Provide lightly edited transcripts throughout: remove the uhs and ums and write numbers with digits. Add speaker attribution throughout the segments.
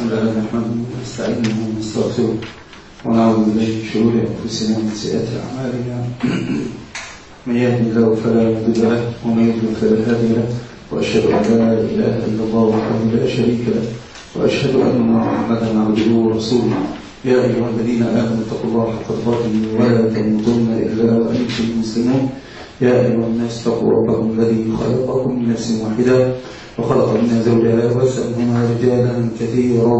Speaker 1: لله نحمده ونستعينه ونستغفره ونعوذ بالله من شرور انفسنا ومن سيئات اعمالنا. من يهد الله فلا مضل له ومن يضلل فلا هادي له، واشهد ان لا اله الا الله وحده لا شريك له، واشهد ان محمدا عبده ورسوله. يا ايها الذين امنوا اتقوا الله حق تقاته ولا تموتن الا وانتم مسلمون. يا ايها الناس اتقوا ربكم الذي خلقكم من نفس واحده وخلق منها زوجها وبث منهما رجالا كثيرا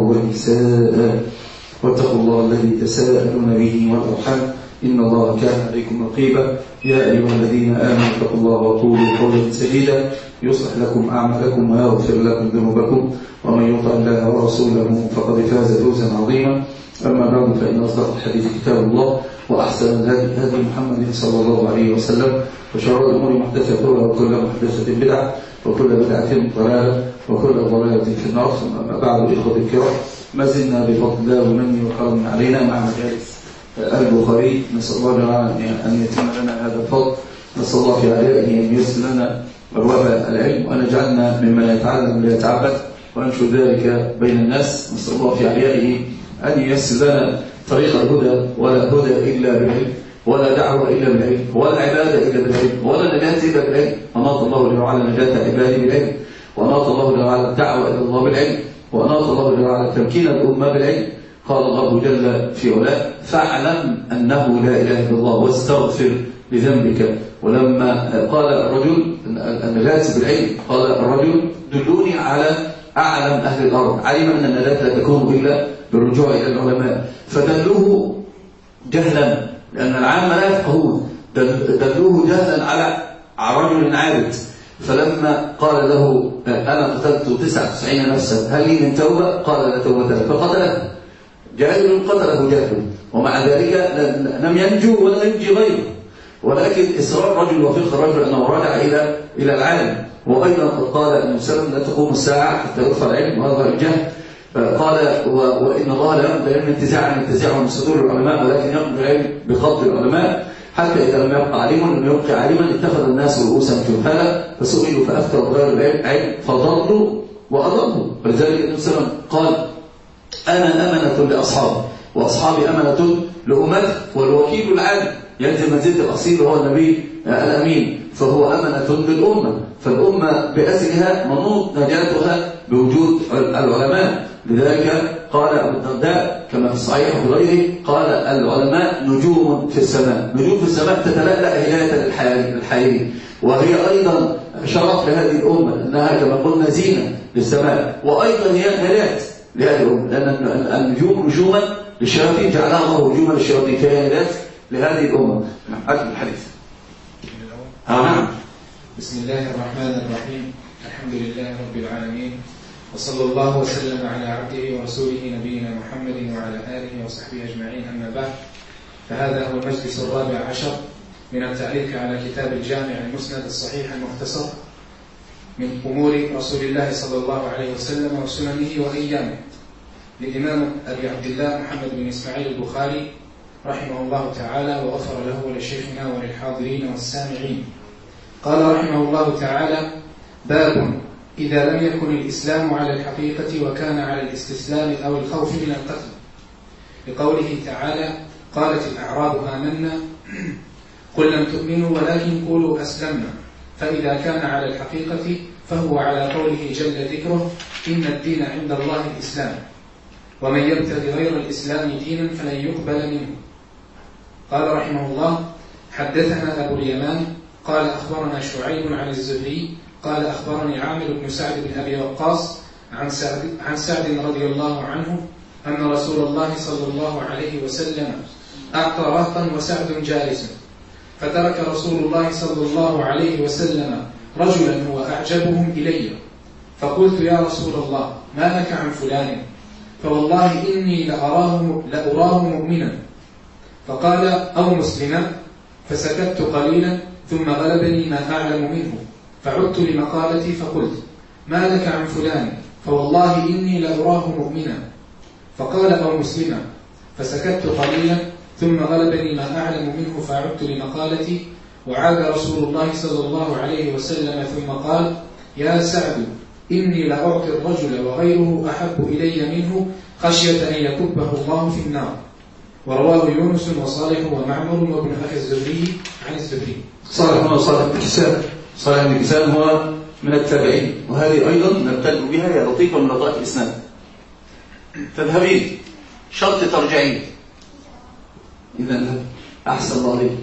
Speaker 1: ونساء، واتقوا الله الذي تساءلون به والارحام ان الله كان عليكم رقيبا. يا ايها الذين امنوا اتقوا الله وقولوا قولا سديدا يصلح لكم اعمالكم ويغفر لكم ذنوبكم، ومن يطع الله ورسوله فقد فاز فوزا عظيما. اما بعد، فان اصدق الحديث كتاب الله، واحسن الهدي هدي محمد صلى الله عليه وسلم، وشر الامور محدثاتها وكل محدثه بدعه وكل بدعة ضلالة وكل ضلالة في النار. ثم أما بعد، إخوة الكرام، ما زلنا بفضل الله ومنه وكرمه علينا مع مجالس البخاري. نسأل الله أن يتم لنا هذا الفضل. نسأل الله في علائه أن ييسر لنا أبواب العلم وأن يجعلنا ممن يتعلم ويتعبد وينشر ذلك بين الناس. نسأل الله في علائه أن ييسر لنا طريق الهدى، ولا هدى إلا بالعلم، ولا دعوة إلا بالعلم، ولا عبادة إلا بالعلم، ولا نجاة إلا بالعلم. أناط الله جل وعلا نجاة عباده بالعلم، وأناط الله جل وعلا الدعوة إلى الله بالعلم، وأناط الله جل وعلا تمكين الأمة بالعلم. قال الله جل في علاه: فاعلم أنه لا إله إلا الله واستغفر لذنبك. ولما قال الرجل النجاة بالعلم، قال الرجل: دلوني على أعلم أهل الأرض. علم أن النجاة لا تكون إلا بالرجوع إلى العلماء، فدلوه جهلا، لأن العامة لا يفقهون، دلوه جهلا على رجل عابد. فلما قال له: أنا قتلت 99 نفسا، هل لي من توبة؟ قال: لا توبة لك. فقتله. جاهل قتله جاهل، ومع ذلك لم ينجو ولا ينجي غيره. ولكن إصرار الرجل وفقه الرجل أنه رجع إلى العالم. وأيضا قال النبي صلى الله عليه وسلم: لا تقوم الساعة حتى يرفع العلم ويظهر الجهل. قال: وإن الله لا يقبل العلم انتزاعا من صدور العلماء، ولكن يقبل العلم بقبض العلماء، حتى إذا لم يبقى عالما اتخذ الناس رؤوسا جهالا فسئلوا فأفتوا بغير العلم فضلوا وأضلوا. ولذلك النبي صلى الله عليه وسلم قال: أنا أمنة لأصحابي وأصحابي أمنة لأمتي، والوكيل العادل ينزل منزلة الأصيل وهو النبي الأمين، فهو أمنة للأمة. فالأمة بأسرها منوط نجاتها بوجود العلماء. لذلك قال أبو الدرداء كما في الصحيح وغيره، قال: العلماء نجوم في السماء، نجوم في السماء تتلألأ هداية للحائرين، وهي أيضا شرف لهذه الأمة، أنها كما قلنا زينة للسماء، وأيضا هي نجاة لهذه الأمة، لأن النجوم نجوما للشياطين، جعلها الله نجوما للشياطين، فهي نجاة لهذه الأمة. أكمل الحديث. نعم.
Speaker 2: بسم الله الرحمن الرحيم. الحمد لله رب العالمين، وصلى الله وسلم على عبده ورسوله نبينا محمد وعلى آله وصحبه أجمعين. أما بعد، فهذا هو المجلس الرابع عشر من التعليق على كتاب الجامع المسند الصحيح المختصر من أمور رسول الله صلى الله عليه وسلم وسننه وأيامه، للإمام أبي عبد الله محمد بن إسماعيل البخاري رحمه الله تعالى، وغفر له ولشيخنا وللحاضرين والسامعين. قال رحمه الله تعالى: باب إذا لم يكن الإسلام على الحقيقة وكان على الاستسلام أو الخوف من القتل، لقوله تعالى: قالت الأعراب آمنا قل لم تؤمنوا ولكن قولوا أسلمنا. فإذا كان على الحقيقة فهو على قوله جل ذكره: إن الدين عند الله الإسلام، ومن يبتغي غير الإسلام دينا فلن يقبل منه. قال رحمه الله: حدثنا أبو اليمان قال أخبرنا شعيب عن الزهري قال أخبرني عامر بن سعد بن أبي وقاص عن سعد رضي الله عنه أن رسول الله صلى الله عليه وسلم أعطى رهطا وسعد جالس، فترك رسول الله صلى الله عليه وسلم رجلا هو أعجبهم إلي، فقلت: يا رسول الله، ما لك عن فلان؟ فوالله إني لأراه مؤمنا. فقال: أو مسلما. فسكت قليلا ثم غلبني ما أعلم منه، فعدت لمقالتي فقلت: ما لك عن فلان؟ فوالله إني لأراه مؤمنا. فقال: أو مسلما. فسكت قليلا ثم غلبني ما أعلم منه، فعدت لمقالتي. وعاد رسول الله صلى الله عليه وسلم ثم قال: يا سعد، إني لأعطي الرجل وغيره أحب إلي منه خشية أن يكبه الله في النار. ورواه يونس وصالح ومعمر وابن أخي الزهري عن الزهري.
Speaker 1: صالح بن كسان هو من التابعين، وهذه أيضا نبتدئ بها يا لطيفة من لطائف الإسلام. تذهبين شرط ترجعين، إذا أحسن الله عليك.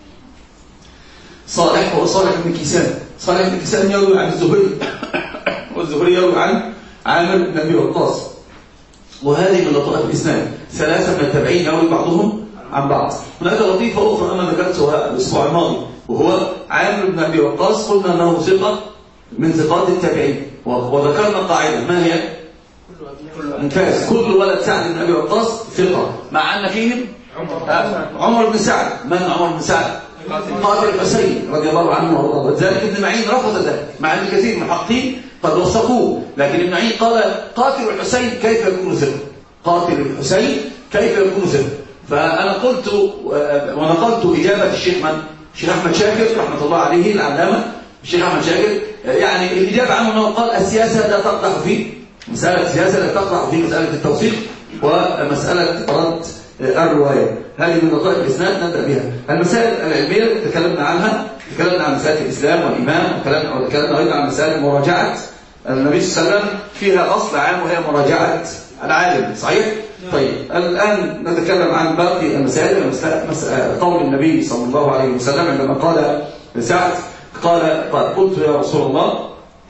Speaker 1: صالح هو صالح بن كسان يروي عن الزهري والزهري يروي عن عامر بن أبي وقاص، وهذه من لطائف الإسلام. ثلاثة من التابعين يروي بعضهم عن بعض. هناك لطيفة أخرى أنا ذكرتها الأسبوع الماضي، وهو عامر بن أبي وقاص قلنا أنه ثقة من ثقات التابعين، وذكرنا قاعدة ما هي؟ ممتاز. كل ولد سعد بن أبي وقاص ثقة، مع أن فيهم عمر بن سعد. من عمر بن سعد؟ قاتل الحسين رضي الله عنه وارضاه. وذلك ابن معين رفض ذلك، مع ان الكثير من المحققين قد وثقوه، لكن ابن معين قال قاتل الحسين كيف يكون ثقة؟ قاتل الحسين كيف يكون ثقة؟ فأنا قلت ونقلت إجابة الشيخ أحمد شاكر رحمة الله عليه العلامة الشيخ أحمد شاكر، يعني الإجابة عنه أنه قال السياسة لا تقدح في مسألة السياسة، لا تقدح في مسألة التوثيق ومسألة رد الرواية. هذه من لطائف الإسناد نبدأ بها. المسائل العلمية تكلمنا عنها، تكلمنا عن مسائل الإسلام والإيمان، وتكلمنا أيضا عن مسائل مراجعة النبي صلى الله عليه وسلم، فيها أصل عام وهي مراجعة العالم. صحيح؟ طيب الآن نتكلم عن باقي المسائل. قول النبي صلى الله عليه وسلم عندما قال لسعد قال قلت يا رسول الله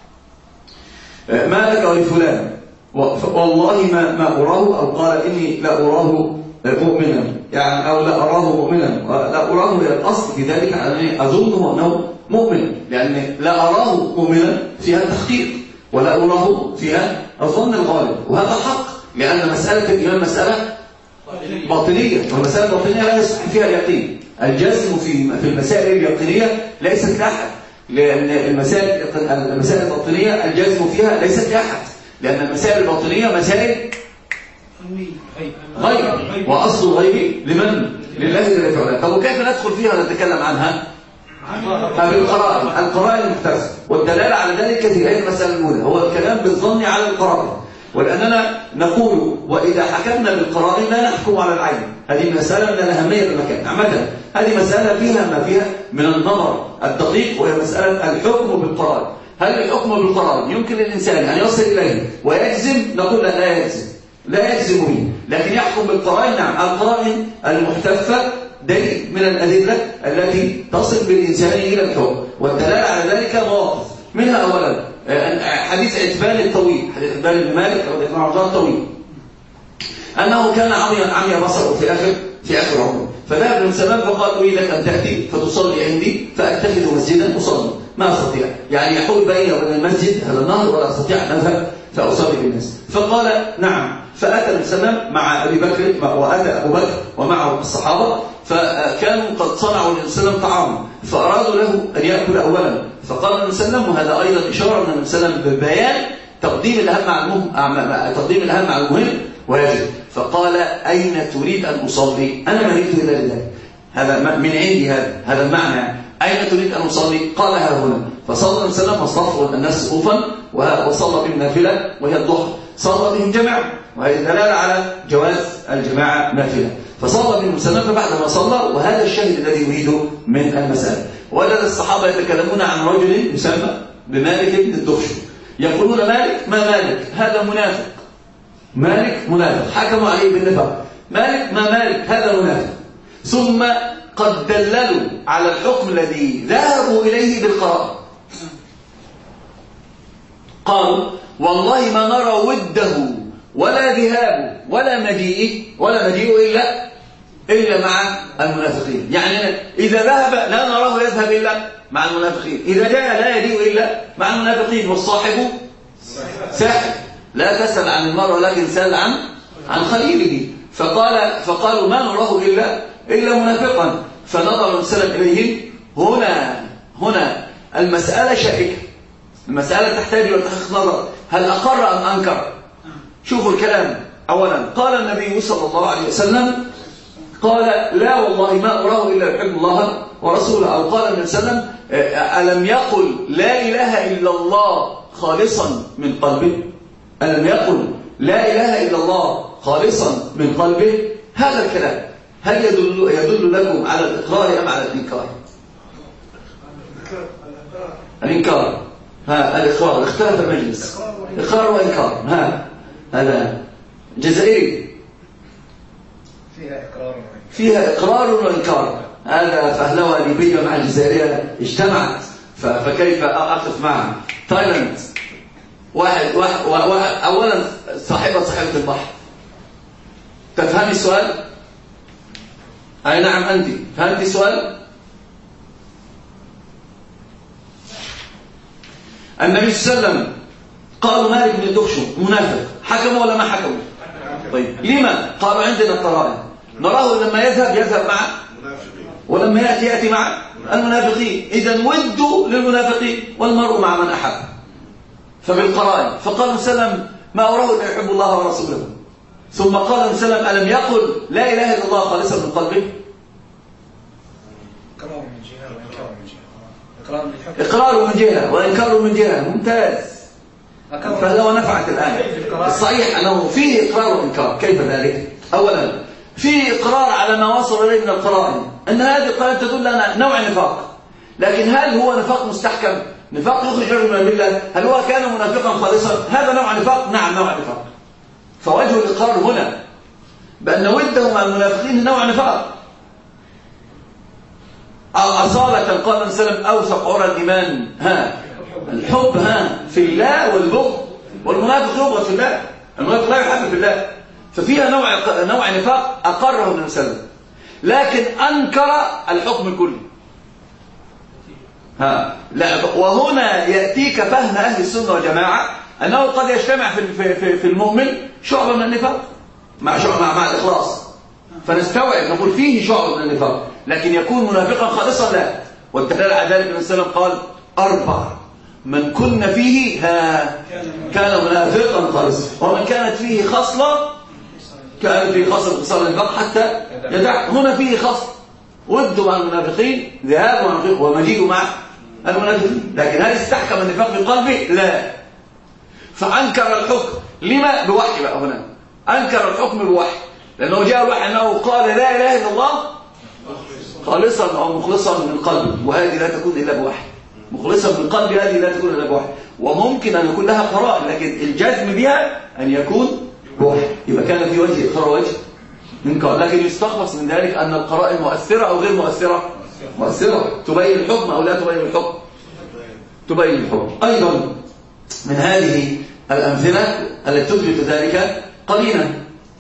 Speaker 1: ما لك ولفلان والله ما أراه، أو قال إني لا أراه مؤمنا، يعني أو لا أراه مؤمنا، لا أراه الأصل في ذلك أنني أظنه أنه مؤمن، لأن لا أراه مؤمنا فيها تحقيق، ولا أراه فيها الظن الغالب، وهذا حق، لأن مسألة الإيمان مسألة باطنية، والمسألة الباطنية لا يصح فيها اليقين. الجزم في المسائل اليقينية ليست لأحد، لأن المسائل الباطنية الجزم فيها ليست لأحد، لأن المسائل الباطنية مسائل غيب، وأصل الغيب لمن؟ لله جل وعلا. طب وكيف ندخل فيها ونتكلم عنها؟ بالقرائن، القرائن المختلفة، والدلالة على ذلك كثير. هذه المسألة الأولى، هو الكلام بالظن على القرائن، ولأننا نقول وإذا حكمنا بالقرائن لا نحكم على العين. هذه مسألة من الأهمية بالمكان عامة، هذه مسألة فيها ما فيها من النظر الدقيق، وهي مسألة الحكم بالقرائن. هل الحكم بالقرائن يمكن للإنسان أن يصل إليه ويجزم؟ نقول لا يجزم به، لكن يحكم بالقرائن. نعم، القرائن المحتفة دليل من الأدلة التي تصل بالإنسان إلى الحكم، والدلالة على ذلك مواقف، منها أولا حديث عتبان الطويل، حديث عتبان بن مالك رضي الله عنه الطويل، أنه كان عمي بصره في آخر عمره، فذهب ابن سلام فقال أريدك أن تأتي فتصلي عندي فأتخذ مسجدا أصلي، ما أستطيع، يعني يحول بيني وبين المسجد هذا النهر ولا أستطيع أن أذهب فأصلي بالناس. فقال نعم، فأتى ابن سلام مع أبي بكر، وأتى أبو بكر ومعه الصحابة، فكانوا قد صنعوا لابن سلام طعاما، فأرادوا له أن يأكل أولا، فقال ابن سلام، وهذا أيضا إشارة من ابن سلام ببيان تقديم الأهم على المهم ويجب. فقال أين تريد أن أصلي؟ أنا ملكت إلى لله، هذا من عندي، هذا المعنى، أين تريد أن أصلي؟ قال ها هنا. فصلى ابن سلام واصطفوا الناس صفوفا، وصلى بهم نافلة وهي الضحى، صلى بهم جماعة، وهذه دلالة على جواز الجماعة نافلة. فصلى بهم سلام، فبعد ما صلى، وهذا الشاهد الذي يريده من المسألة، وجد الصحابة يتكلمون عن رجل يسمى بمالك بن الدخشم، يقولون مالك ما مالك، هذا منافق، مالك منافق، حكموا عليه بالنفاق، مالك ما مالك، هذا منافق. ثم قد دللوا على الحكم الذي ذهبوا إليه بالقرار، قالوا والله ما نرى وده ولا ذهابه ولا مجيئه إلا مع المنافقين، يعني إذا ذهب لا نراه يذهب إلا مع المنافقين، إذا جاء لا يجيء إلا مع المنافقين، والصاحب ساحب، لا تسأل عن المرء ولكن سأل عن خليله. فقالوا ما نراه إلا منافقا. فنظر السلام إليهم. هنا المسألة شائكة، المسألة تحتاج إلى تحقيق نظر، هل أقر أم أنكر؟ شوفوا الكلام. أولا قال النبي صلى الله عليه وسلم
Speaker 3: قال لا والله ما أراه إلا يحب الله ورسوله. أو قال النبي صلى الله عليه وسلم ألم يقل لا إله إلا الله خالصا من قلبه؟ ألم يقل لا إله إلا الله خالصا من قلبه؟ هذا الكلام هل يدل لكم على الإقرار أم على الإنكار؟ الإنكار. الإقرار. اختلف المجلس إقرار وإنكار. هذا جزائري فيها إقرار وإنكار. هذا فهلوة ليبيا مع الجزائرية اجتمعت فكيف أقف معها؟ تايلاند واحد أولا صاحبة البحر. تفهمي السؤال؟ أي نعم أنت فهمتي السؤال؟ النبي صلى الله عليه وسلم قالوا مالك بن دخشم منافق، حكموا ولا ما حكموا؟ طيب لما؟ قالوا عندنا القرائن نراه لما يذهب مع ولما يأتي مع المنافقين. إذن ودوا للمنافقين والمرء مع من أحب. فبالقرائن فقال النبي صلى الله عليه وسلم ما أراه إلا يحب الله ورسوله. ثم قال النبي صلى الله عليه وسلم ألم يقل لا إله إلا الله خالصا من قلبه؟ إقرار من جهة وإنكار من جهة. ممتاز. فلو نفعت الآن الصحيح أنه فيه إقرار وإنكار. كيف ذلك؟ أولا فيه إقرار على ما وصل إليه من القرائن أن هذه القرائن تدل لنا نوع نفاق. لكن هل هو نفاق مستحكم؟ نفاق يخرج رجل من الملة؟ هل هو كان منافقا خالصا؟ هذا نوع نفاق؟ نعم نوع نفاق. فوجه الإقرار هنا بأن وده مع المنافقين نوع نفاق. أصالة قال النبي صلى الله عليه وسلم أوثق عرى الإيمان الحب في الله والبغض. والمنافق يبغض في الله، المنافق لا يحب في الله. ففيها نوع نفاق أقره النبي صلى الله عليه وسلم، لكن أنكر الحكم الكلي. لا وهنا يأتيك فهم أهل السنة والجماعة أنه قد يجتمع في المؤمن شعبة من النفاق مع الإخلاص، فنستوعب نقول فيه شعبة من النفاق، لكن يكون منافقا خالصا لا. والدلالة على ذلك النبي صلى الله عليه وسلم قال 4 من كن فيه كان منافقا خالصا، ومن كانت فيه خصلة كانت فيه خصلة النفاق حتى يدع. هنا فيه خصل ودوا مع المنافقين ذهاب مع المنافقين ومجيء مع المنافقين، لكن هل استحكم النفاق في قلبه؟ لا. فأنكر الحكم. لما؟ بوحي بقى. هنا أنكر الحكم بوحي، لأنه جاء الوحي أنه قال لا إله إلا الله خالصا أو مخلصا من قلبه، وهذه لا تكون إلا بوحي. مخلصا من قلبه هذه لا تكون إلا بوحي، وممكن أن يكون لها قرائن، لكن الجزم بها أن يكون بوحي. يبقى كان في وجه إقرار وجه منكر، لكن يستخلص من ذلك أن القرائن مؤثرة أو غير مؤثرة. مؤثرة تبين الحكم أو لا تبين الحكم؟ تبين الحكم. أيضا من هذه الأمثلة التي تثبت ذلك قرينة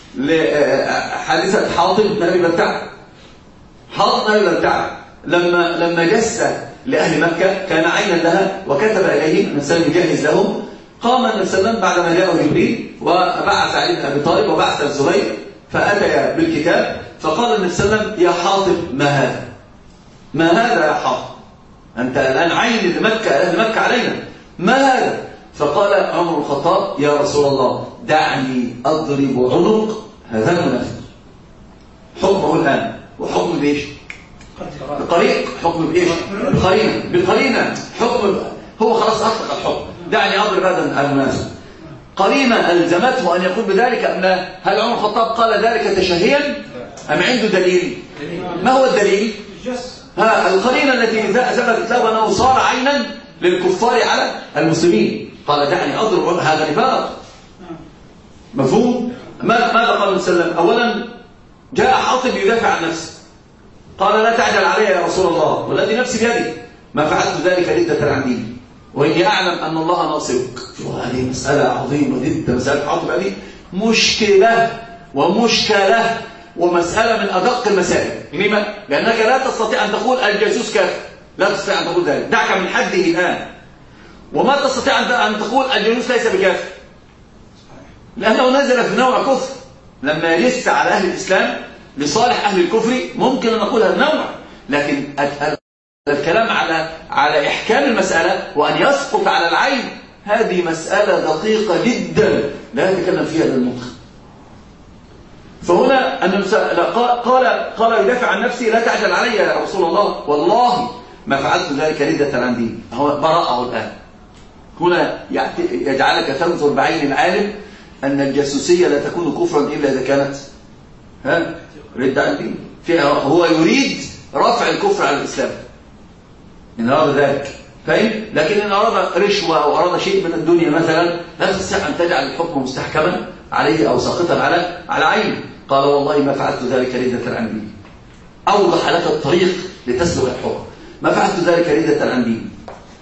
Speaker 3: لحادثة حاطب بن أبي بلتعة. حاطب بن أبي بلتعة لما جس لأهل مكة كان عينا لها وكتب إليه الإنسان يجهز لهم. قام النبي صلى الله عليه وسلم بعدما جاءه جبريل وبعث علي بن أبي طالب وبعث الزبير فأتيا بالكتاب، فقال النبي صلى الله عليه وسلم يا حاطب ما هذا؟ ما هذا يا حاطب؟ أنت الآن عين لمكة أهل مكة علينا، ما هذا؟ فقال عمر الخطاب يا رسول الله دعني أضرب عنق هذا المنافق. حكمه الآن وحكم بإيش؟ بطريق. حكم بإيش؟ بالقرينة. حكم هو خلاص أطلق الحكم، دعني أضرب هذا المنافق. قرينة ألزمته أن يقول بذلك أم لا؟ هل عمر الخطاب قال ذلك تشهيا أم عنده دليل؟ ما هو الدليل؟ القرينة التي ثبتت له أنه صار عينا للكفار على المسلمين. قال دعني أضرب هذا نفاق. مفهوم؟ ماذا قال النبي صلى الله عليه وسلم؟ أولا جاء حاطب يدافع عن نفسه، قال لا تعجل علي يا رسول الله والذي نفسي بيدي ما فعلت ذلك ردة عن ديني وإني أعلم أن الله ناصرك. هذه مسألة عظيمة جدا. مسألة حاطب هذه مشكلة ومشكلة ومسألة من أدق المسائل. لما؟ لأنك لا تستطيع أن تقول الجاسوس كافر، لا تستطيع أن تقول ذلك، دعك من حده الآن. وما تستطيع أن تقول الجاسوس ليس بكافر، لأنه نزل في نوع كفر. لما يجس على أهل الإسلام لصالح أهل الكفر ممكن أن نقول هذا نوع، لكن الكلام على إحكام المسألة وأن يسقط على العين هذه مسألة دقيقة جدا لا يتكلم فيها للمخ. فهنا قال يدافع عن نفسه: لا تعجل علي يا رسول الله، والله ما فعلت ذلك ردة عن ديني. هو براءه الآن. هنا يجعلك تنظر بعين العالم أن الجاسوسية لا تكون كفرا إلا إذا كانت ردة عن دينه. هو يريد رفع الكفر على الإسلام إن أراد ذلك، فاهم؟ لكن إن أراد رشوة أو أراد شيء من الدنيا مثلا لا تستطيع أن تجعل الحكم مستحكما عليه أو ساقطا على عينه. قال: والله ما فعلت ذلك ردة عن ديني. أوضح لك الطريق لتسلك الحكم. ما فعلت ذلك ردة عن ديني،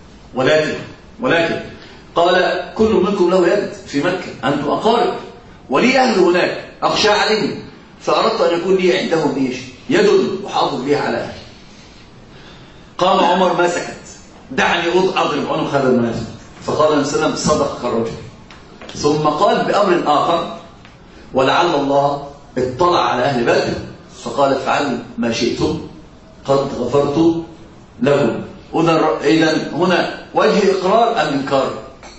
Speaker 3: ولكن قال: كل منكم له يد في مكة، أنتم أقارب ولي أهل هناك، أخشى عليهم، فأردت أن يكون لي عندهم يد أحافظ بها على أهلي. قام عمر ما سكت: دعني أضرب عنق هذا المنافق. فقال النبي صلى الله عليه وسلم: صدق الرجل. ثم قال بأمر آخر: ولعل الله اطلع على أهل بدر فقال: افعلوا ما شئتم قد غفرت لكم. إذن هنا وجه إقرار أم إنكار؟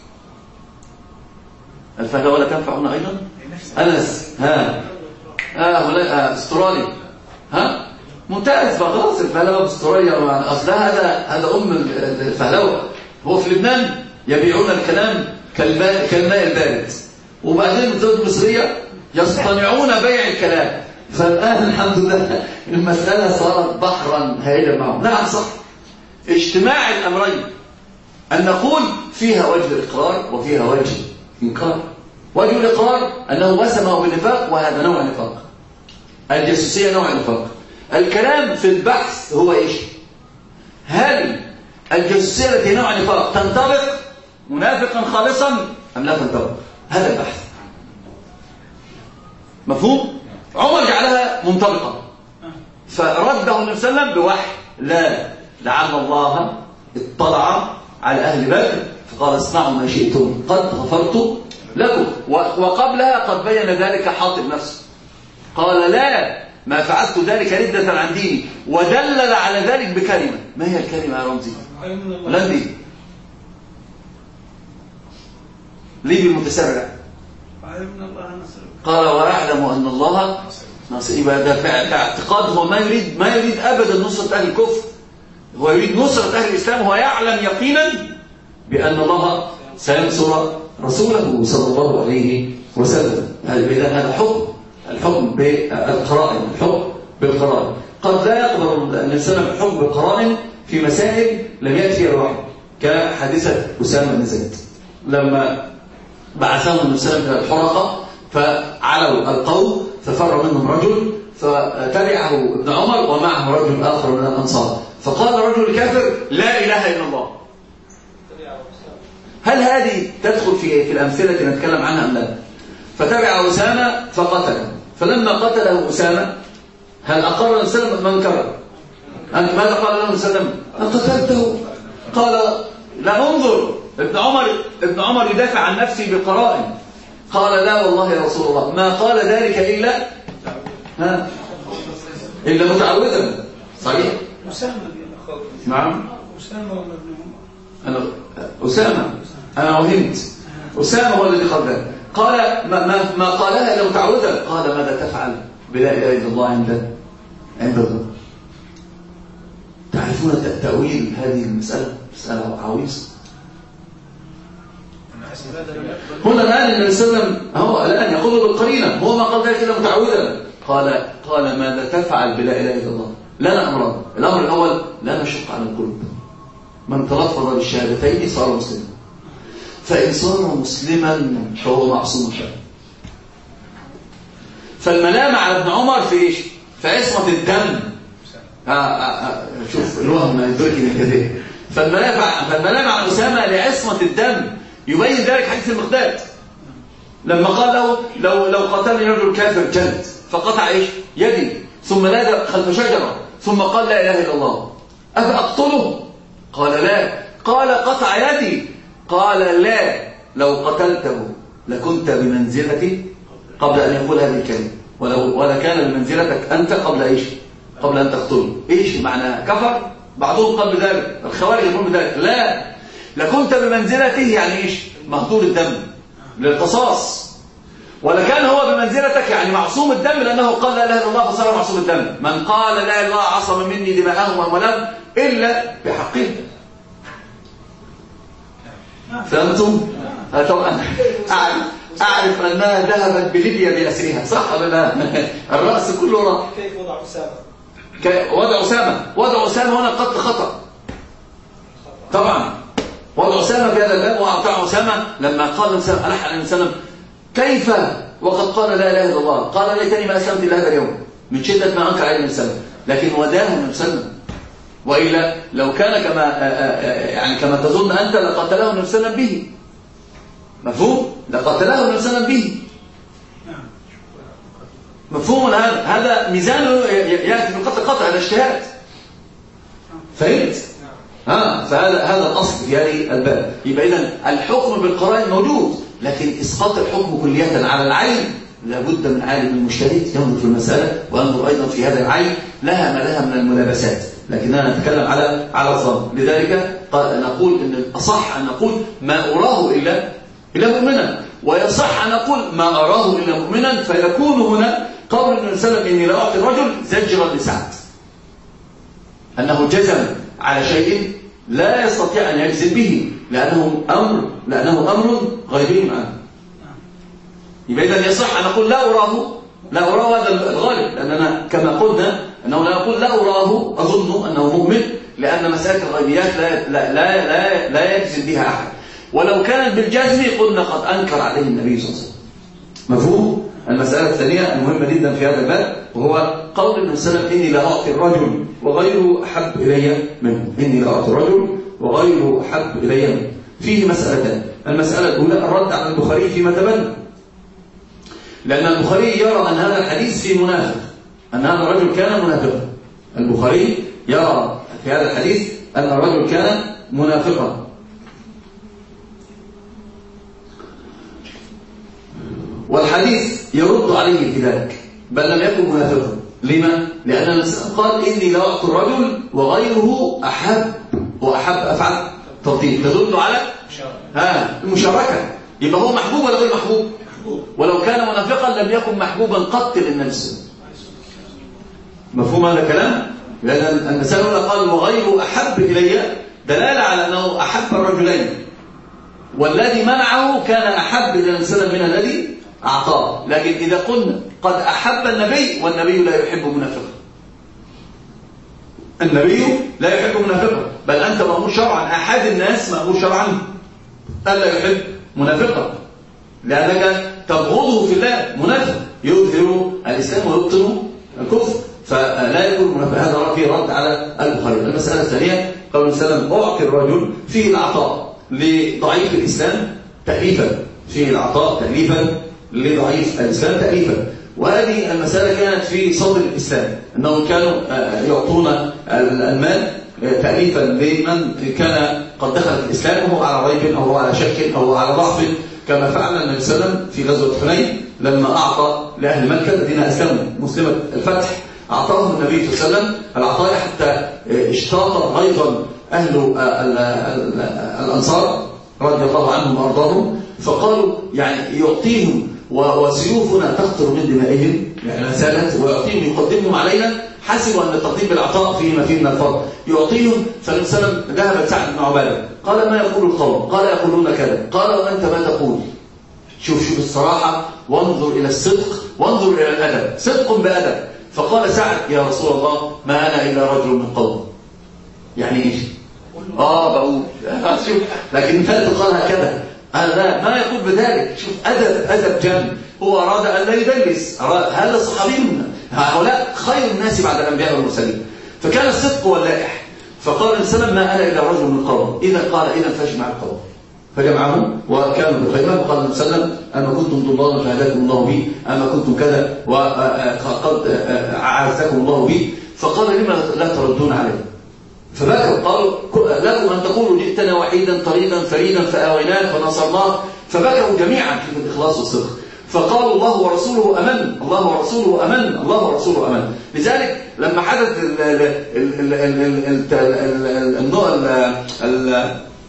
Speaker 3: الفهلوة تنفع هنا أيضا؟ أنس استرالي ممتاز. فخلاص الفهلوة باستراليا أصلها هذا الفهلوة. هو في لبنان يبيعون الكلام كالماء البارد، وبعدين الزوجة المصرية يصطنعون بيع الكلام. فالآن الحمد لله المسألة صارت بحرا هائلا معهم. نعم صح، اجتماع الأمرين أن نقول فيها وجه الإقرار وفيها وجه إنكار. وجه الإقرار أنه وسمه بالنفاق، وهذا نوع نفاق. الجاسوسية نوع نفاق. الكلام في البحث هو إيش؟ هل الجاسوسية التي نوع نفاق تنطبق منافقا خالصا أم لا تنطبق؟ هذا البحث. مفهوم؟ عمر جعلها منطبقة فرده النبي صلى الله عليه وسلم بوحي: لا، لعل الله اطلع على أهل بدر فقال: اصنعوا ما شئتم قد غفرت لكم. وقبلها قد بين ذلك حاطب نفسه، قال: لا، ما فعلت ذلك ردة عن ديني، ودلل على ذلك بكلمة. ما هي الكلمة يا رمزي؟ لندي ليه بالمتسرع؟ قال: وأعلم أن الله ناصر. يبقى ده اعتقاد. هو ما يريد أبدا نصرة أهل الكفر، هو يريد نصرة أهل الإسلام. هو يعلم يقينا بأن الله سينصر رسوله صلى الله عليه وسلم. هذا الحكم بالقرائن. الحكم بالقرائن. قد لا يقبل النبي صلى الله عليه وسلم الحكم بالقرائن في مسائل لم يأتي فيها الوحي، كحادثة أسامة بن زيد لما بعثهم النبي صلى الله عليه وسلم إلى الحرقة، فعلوا القوم ففر منهم رجل فتبعه ابن عمر ومعه رجل آخر من الأنصار، فقال الرجل الكافر: لا إله إلا الله. هل هذه تدخل في الأمثلة التي نتكلم عنها أم لا؟ فتبع أسامة فقتله. فلما قتله أسامة هل أقر النبي صلى الله عليه وسلم من كره؟ ماذا قال له النبي صلى الله عليه وسلم؟ قتلته. قال: لا، انظر، ابن عمر يدافع عن نفسه بقرائن. قال: لا والله يا رسول الله ما قال ذلك إلا متعودا. صحيح؟ نعم. أنا وهمت. أسامة هو الذي قال ذلك. قال: ما قالها إلا متعودا. قال: ماذا تفعل بلا إله إلا الله عند الله؟ تعرفون تأويل هذه المسألة؟ مسألة عويصة. هنا الآن النبي صلى الله عليه وسلم هو الآن يقول بالقرينة: هو ما قال ذلك إلا متعودا. قال: ماذا تفعل بلا إله إلا الله؟ لنا أمران. الأمر الأول: لا نشق على القلوب. من تلفظ بالشهادتين صار مسلما، فإن صار مسلما فهو معصوم شرعا. فالملامة على ابن عمر في إيش؟ في عصمة الدم. شوف الوهم يدركني كذلك. فالملامة على أسامة لعصمة الدم. يبين ذلك حديث المقداد لما قال له: لو قتلني رجل كافر جلد، فقطع إيش؟ يدي، ثم نادى خلف شجرة، ثم قال: لا إله إلا الله، أفأقتله؟ قال: لا. قال: قطع يدي. قال: لا، لو قتلته لكنت بمنزلتي قبل أن يقول هذه الكلمة، ولا كان بمنزلتك أنت قبل إيش؟ قبل أن تقتله. إيش معنى كفر؟ بعضهم قال بذلك، الخوارج يقول بذلك. لا، لكنت بمنزلته يعني إيش؟ مهدور الدم للقصاص. ولكان هو بمنزلتك يعني معصوم الدم، لأنه قال لا إله إلا الله فصار معصوم الدم. من قال لا إله إلا الله عصم مني دماءهم وأموالهم إلا بحقهم. فهمتم؟ طبعا أعرف أنها ذهبت بليبيا بأسرها، صح ولا لا؟ الرأس كله رأس.
Speaker 4: كيف وضع أسامة؟
Speaker 3: وضع أسامة هنا قتل خطأ طبعا. وضع أسامة في هذا الباب، وأعطى أسامة لما قال ألح عليه وسلم كيف وقد قال لا إله إلا الله، قال ليتني ما أسلمت إلا هذا اليوم، من شدة ما أنكر عليه النبي صلى الله عليه وسلم. لكن وداه النبي صلى الله عليه وسلم، وإلا لو كان كما تظن أنت لقتله النبي صلى الله عليه وسلم به. مفهوم؟ لقتله النبي صلى الله عليه وسلم به. مفهوم هذا ميزانه يأتي من قتل قطع، هذا اجتهاد. فهمت؟ فهذا الأصل في هذه الباب. يبقى إذن الحكم بالقرائن موجود، لكن إسقاط الحكم كلية على العين لابد من عالم مجتهد ينظر في المسألة، وينظر أيضا في هذا العين لها ما لها من الملابسات، لكننا نتكلم على الظن. لذلك نقول إن الأصح أن نقول ما أراه إلا مؤمنا، ويصح أن نقول ما أراه إلا مؤمنا، فيكون هنا قول النبي صلى الله عليه وسلم إني لا أعطي الرجل زجرا لسعد، أنه جزم على شيء لا يستطيع أن يجزم به، لأنه أمر غيبي عنه. يبقى إذن يصح أن نقول لا أراه هذا الغالب، لأننا كما قلنا أنه لا نقول لا أراه أظن أنه مؤمن، لأن مسألة الغيبيات لا يجزم بها أحد. ولو كانت بالجزم قلنا قد أنكر عليه النبي صلى الله عليه وسلم. مفهوم؟ المسألة الثانية المهمة جدا في هذا الباب، وهو قول النبي صلى الله عليه وسلم إني لا أعطي الرجل وغيره أحب إلي منه. إني لا أعطي الرجل وغيره أحب إلي منه. فيه مسألتان. المسألة الأولى الرد على البخاري فيما تبنى، لأن البخاري يرى أن هذا الحديث فيه منافق، أن هذا الرجل كان منافقا. البخاري يرى في هذا الحديث أن الرجل كان منافقا. والحديث يرد عليه بذلك، بل لم يكن منافقا. لما؟ لأن النبي قال إني لا أعطي الرجل وغيره أحب، وأحب أفعل تفضيل تدل على المشاركة. يبقى هو محبوب ولا غير محبوب؟ ولو كان منافقا لم يكن محبوبا قط للنبي. مفهوم هذا الكلام؟ لأن المسألة قال وغيره أحب إلي دلالة على أنه أحب الرجلين، والذي منعه كان أحب إلى النبي من الذي أعطاه. لكن إذا قلنا قد أحب النبي والنبي لا يحب منافقا، النبي لا يحب منافقا، بل أنت مأمور شرعا، أحد الناس مأمور شرعا ألا يحب منافقا، لأنك تبغضه في الله. منافق يظهر الإسلام ويبطن الكفر، فلا يكون منافق. هذا فيه رد على البخاري. المسألة الثانية قول النبي صلى الله عليه وسلم أعطي الرجل فيه العطاء لضعيف الإسلام تأليفا، فيه العطاء تأليفا لضعيف الإسلام تأليفا. وهذه المسألة كانت في صدر الإسلام، أنهم كانوا يعطون المال تأليفا لمن كان قد دخل الإسلام وهو على ريب أو على شك أو على ضعف، كما فعل النبي صلى الله عليه وسلم في غزوة حنين لما أعطى لأهل مكة الذين أسلموا مسلمة الفتح، أعطاهم النبي صلى الله عليه وسلم العطايا حتى اشتاط غيظا أهل الأنصار رضي الله عنهم وأرضاهم، فقالوا يعني يعطيهم وسيوفنا تخطر من دمائهم، يعني ما سالت، ويعطيهم يقدمهم علينا، حسبوا أن التقديم بالعطاء فيه فيه من الفضل، يعطيهم. فالنبي صلى الله عليه وسلم ذهب سعد بن عبادة قال ما يقول القوم؟ قال يقولون كذا. قال وأنت ما تقول؟ شوف الصراحة، وانظر إلى الصدق وانظر إلى الأدب، صدق بأدب. فقال سعد يا رسول الله ما أنا إلا رجل من قوم. يعني إيش؟ بقول شوف، لكن لا تقال هكذا، لا ما يقول بذلك. شوف أدب جم، هو أراد أن لا يدلس. هذا الصحابي هؤلاء خير الناس بعد الأنبياء والمرسلين، فكان الصدق واللائح. فقال السلام ما أنا إلا رجل من قوم. إذا قال إذا فاجمع القوم، فجمعهم وكانوا بالخيمة. وقال النبي صلى الله عليه وسلم أما كنتم ضلالا فهداكم الله بي، أما كنتم كذا وقد أعزكم الله بي. فقال لما لا تردون عليه؟ فبكوا قالوا لكم أن تقولوا جئتنا وحيدا طريدا فريدا فآويناك ونصرناك. فبكوا جميعا في الإخلاص والصدق. فقالوا الله ورسوله أمن، الله ورسوله أمن، الله ورسوله أمن. لذلك لما حدث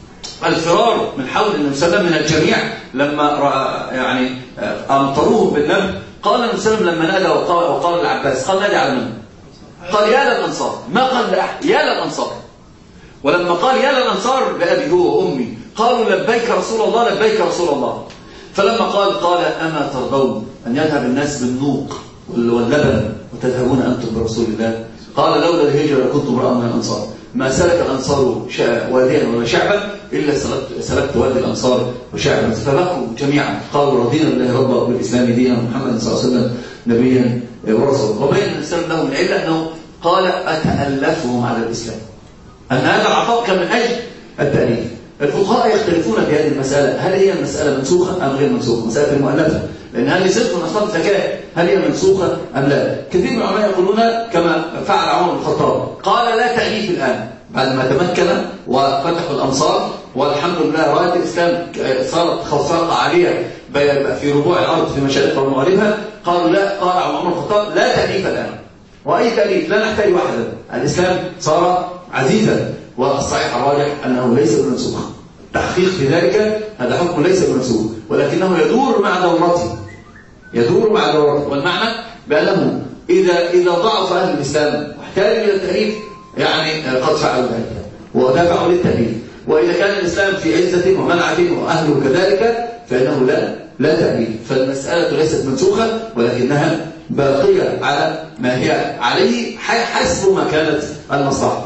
Speaker 3: الفرار من حول النبي صلى الله عليه وسلم من الجميع لما يعني أمطروهم بالنبي. قال النبي صلى الله عليه وسلم لما نادى وقال العباس، قال نادي على من؟ قال يا للأنصار، ما قال لأحد، يا للأنصار. ولما قال يا للأنصار بأبي هو وأمي قالوا لبيك رسول الله لبيك رسول الله. فلما قال أما ترضون أن يذهب الناس بالنوق واللبن وتذهبون أنتم برسول الله؟ قال لولا الهجرة لكنت امرأ من الأنصار، ما سلك الأنصار واديا ولا شعبا إلا سلكت وادي الأنصار وشعبا. فبقوا جميعا قالوا رضينا بالله ربا وبالإسلام دينا ومحمد صلى الله عليه وسلم نبيا ورسولا. وبين الإسلام لهم العلة أنه قال أتألفهم على الإسلام، أن هذا العطاء كان من أجل التأليف. الفقهاء يختلفون في هذه المسألة، هل هي المسألة منسوخة أم غير منسوخة؟ مسألة المؤلفة، لأن هذه صفة من أصناف الزكاة، هل هي منسوخة أم لا؟ كثير من العلماء يقولون كما فعل عمر بن الخطاب، قال لا تأليف الآن بعد ما تمكن وفتحوا الأمصار والحمد لله رأيت الإسلام صارت خفاقة عالية في ربوع الأرض في مشارقها ومغاربها. قالوا لا، قال عمر بن الخطاب لا تأليف الآن، وأي تأليف لا نحتاج واحدا، الإسلام صار عزيزا. والصحيح الراجح أنه ليس بمنسوخ، التحقيق في ذلك هذا حكم ليس بمنسوخ، ولكنه يدور مع دورته، يدور مع دورته. والمعنى بأنه إذا ضعف أهل الإسلام واحتاج إلى التأليف يعني قد فعلوا ذلك ودفعوا للتأليف، وإذا كان الإسلام في عزة ومنعة وأهله كذلك فإنه لا تأليف. فالمسألة ليست منسوخة ولكنها باقية على ما هي عليه حسب ما كانت المصلحة.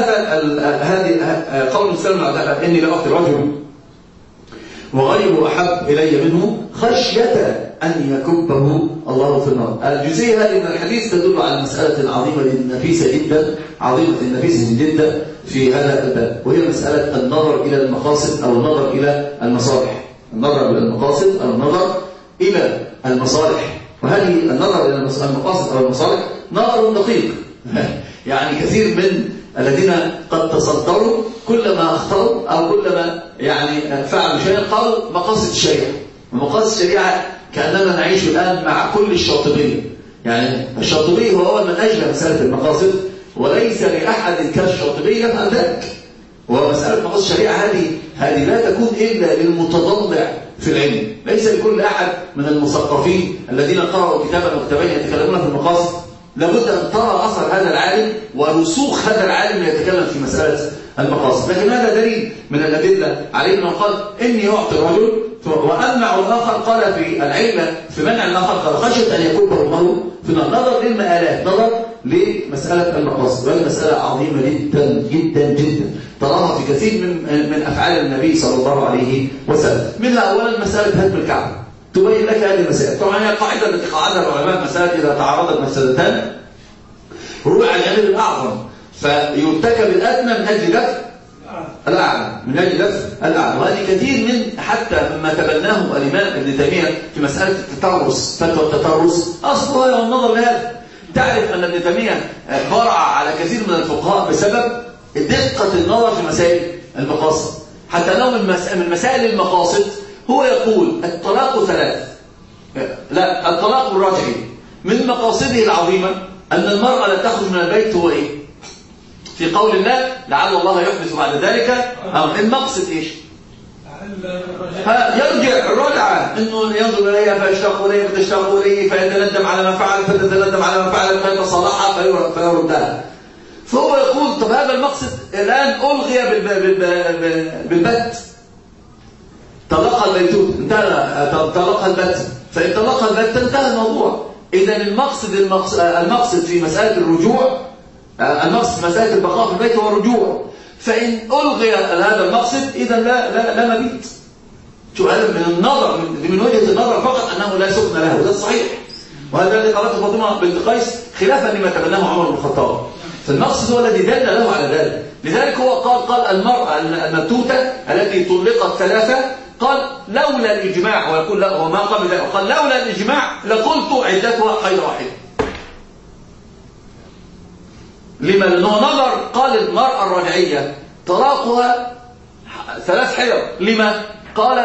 Speaker 3: هذه قول السلام إني لأقتل رجل وغيره أحب إلي منه خشية أن يكبه الله في النار. الجزئية هذه من الحديث تدل على المسألة العظيمة النفيسة جدا، عظيمة النفيسة جدا في هذا الباب، وهي مسألة النظر إلى المقاصد أو النظر إلى المصالح. النظر إلى المقاصد أو النظر إلى المصالح. وهذه النظر إلى المقاصد أو المصالح نظر دقيق. يعني كثير من الذين قد تصدروا كلما أخطأوا أو كلما يعني فعلوا شيئا قالوا مقاصد الشريعة. ومقاصد الشريعة كأننا نعيش الآن مع كل الشاطبية. يعني الشاطبي هو من أجل مسألة المقاصد، وليس لأحد كالشاطبي يفعل ذلك. ومسألة مقاصد الشريعة هذه لا تكون إلا للمتضلع في العلم، ليس لكل أحد من المثقفين الذين قرأوا كتابا وكتابين يتكلمون في المقاصد. لابد أن ترى أثر هذا العالم ورسوخ هذا العالم يتكلم في مسألة المقاصد. لكن هذا دليل من الأدلة عليه أنه قال إني أعطي الرجل وأمنع الآخر، قال في العلة في منع الآخر قال خشية أن يكبه الله في النار. نظر للمآلات، نظر لمسألة المقاصد، وهي مسألة عظيمة جدا جدا جدا تراها في كثير من أفعال النبي صلى الله عليه وسلم. منها أولا مسألة هدم الكعبة، تبين لك هذه المسائل. طبعا هي القاعدة التي قاعدها العلماء مسألة إذا تعارضت مفسدتان روع الجانب الأعظم فيرتكب الأدنى من أجل دفع الأعلى، من أجل دفع الأعلى. وهذه كثير من حتى مما تبناه الإمام ابن تيمية في مسألة التطرس، فتوى التطرس أصلها والنظر لهذا. تعرف أن ابن تيمية برع على كثير من الفقهاء بسبب دقة النظر في مسائل المقاصد، حتى أنه من مسائل المقاصد هو يقول الطلاق ثلاث، لا الطلاق الرجعي من مقاصده العظيمة أن المرأة لا تخرج من البيت. هو إيه؟ في قول الله لعل الله يحدث بعد ذلك المقصد إيش؟ يرجع الرجعة إنه ينظر إليها فيشتاق إليه فتشتاق إليه فيتندم على ما فعل فتتندم على ما فعل فيتصالحها فيردها. فهو يقول طب هذا المقصد الآن ألغي بالبت، طلقها البيتوت انتهى، طلقها البت، فإن طلقها البت انتهى الموضوع. إذا المقصد في مسألة الرجوع، المقصد في مسألة البقاء في البيت هو الرجوع. فإن ألغي هذا المقصد إذا لا مبيت. شو هذا من النظر، من وجهة النظر فقط أنه لا سكن له، ده الصحيح. وهذا الذي قالته فاطمة بنت قيس خلافا لما تبناه عمر بن الخطاب. فالمقصد هو الذي دل له على ذلك. لذلك هو قال المرأة المبتوتة التي طلقت ثلاثة قال لولا الإجماع، ويقول لا وما قبل ذلك قال لولا الإجماع لقلت عدتها حيض واحدة. لما؟ لأنه نظر قال المرأة الرجعية طلاقها ثلاث حيض. لما؟ قال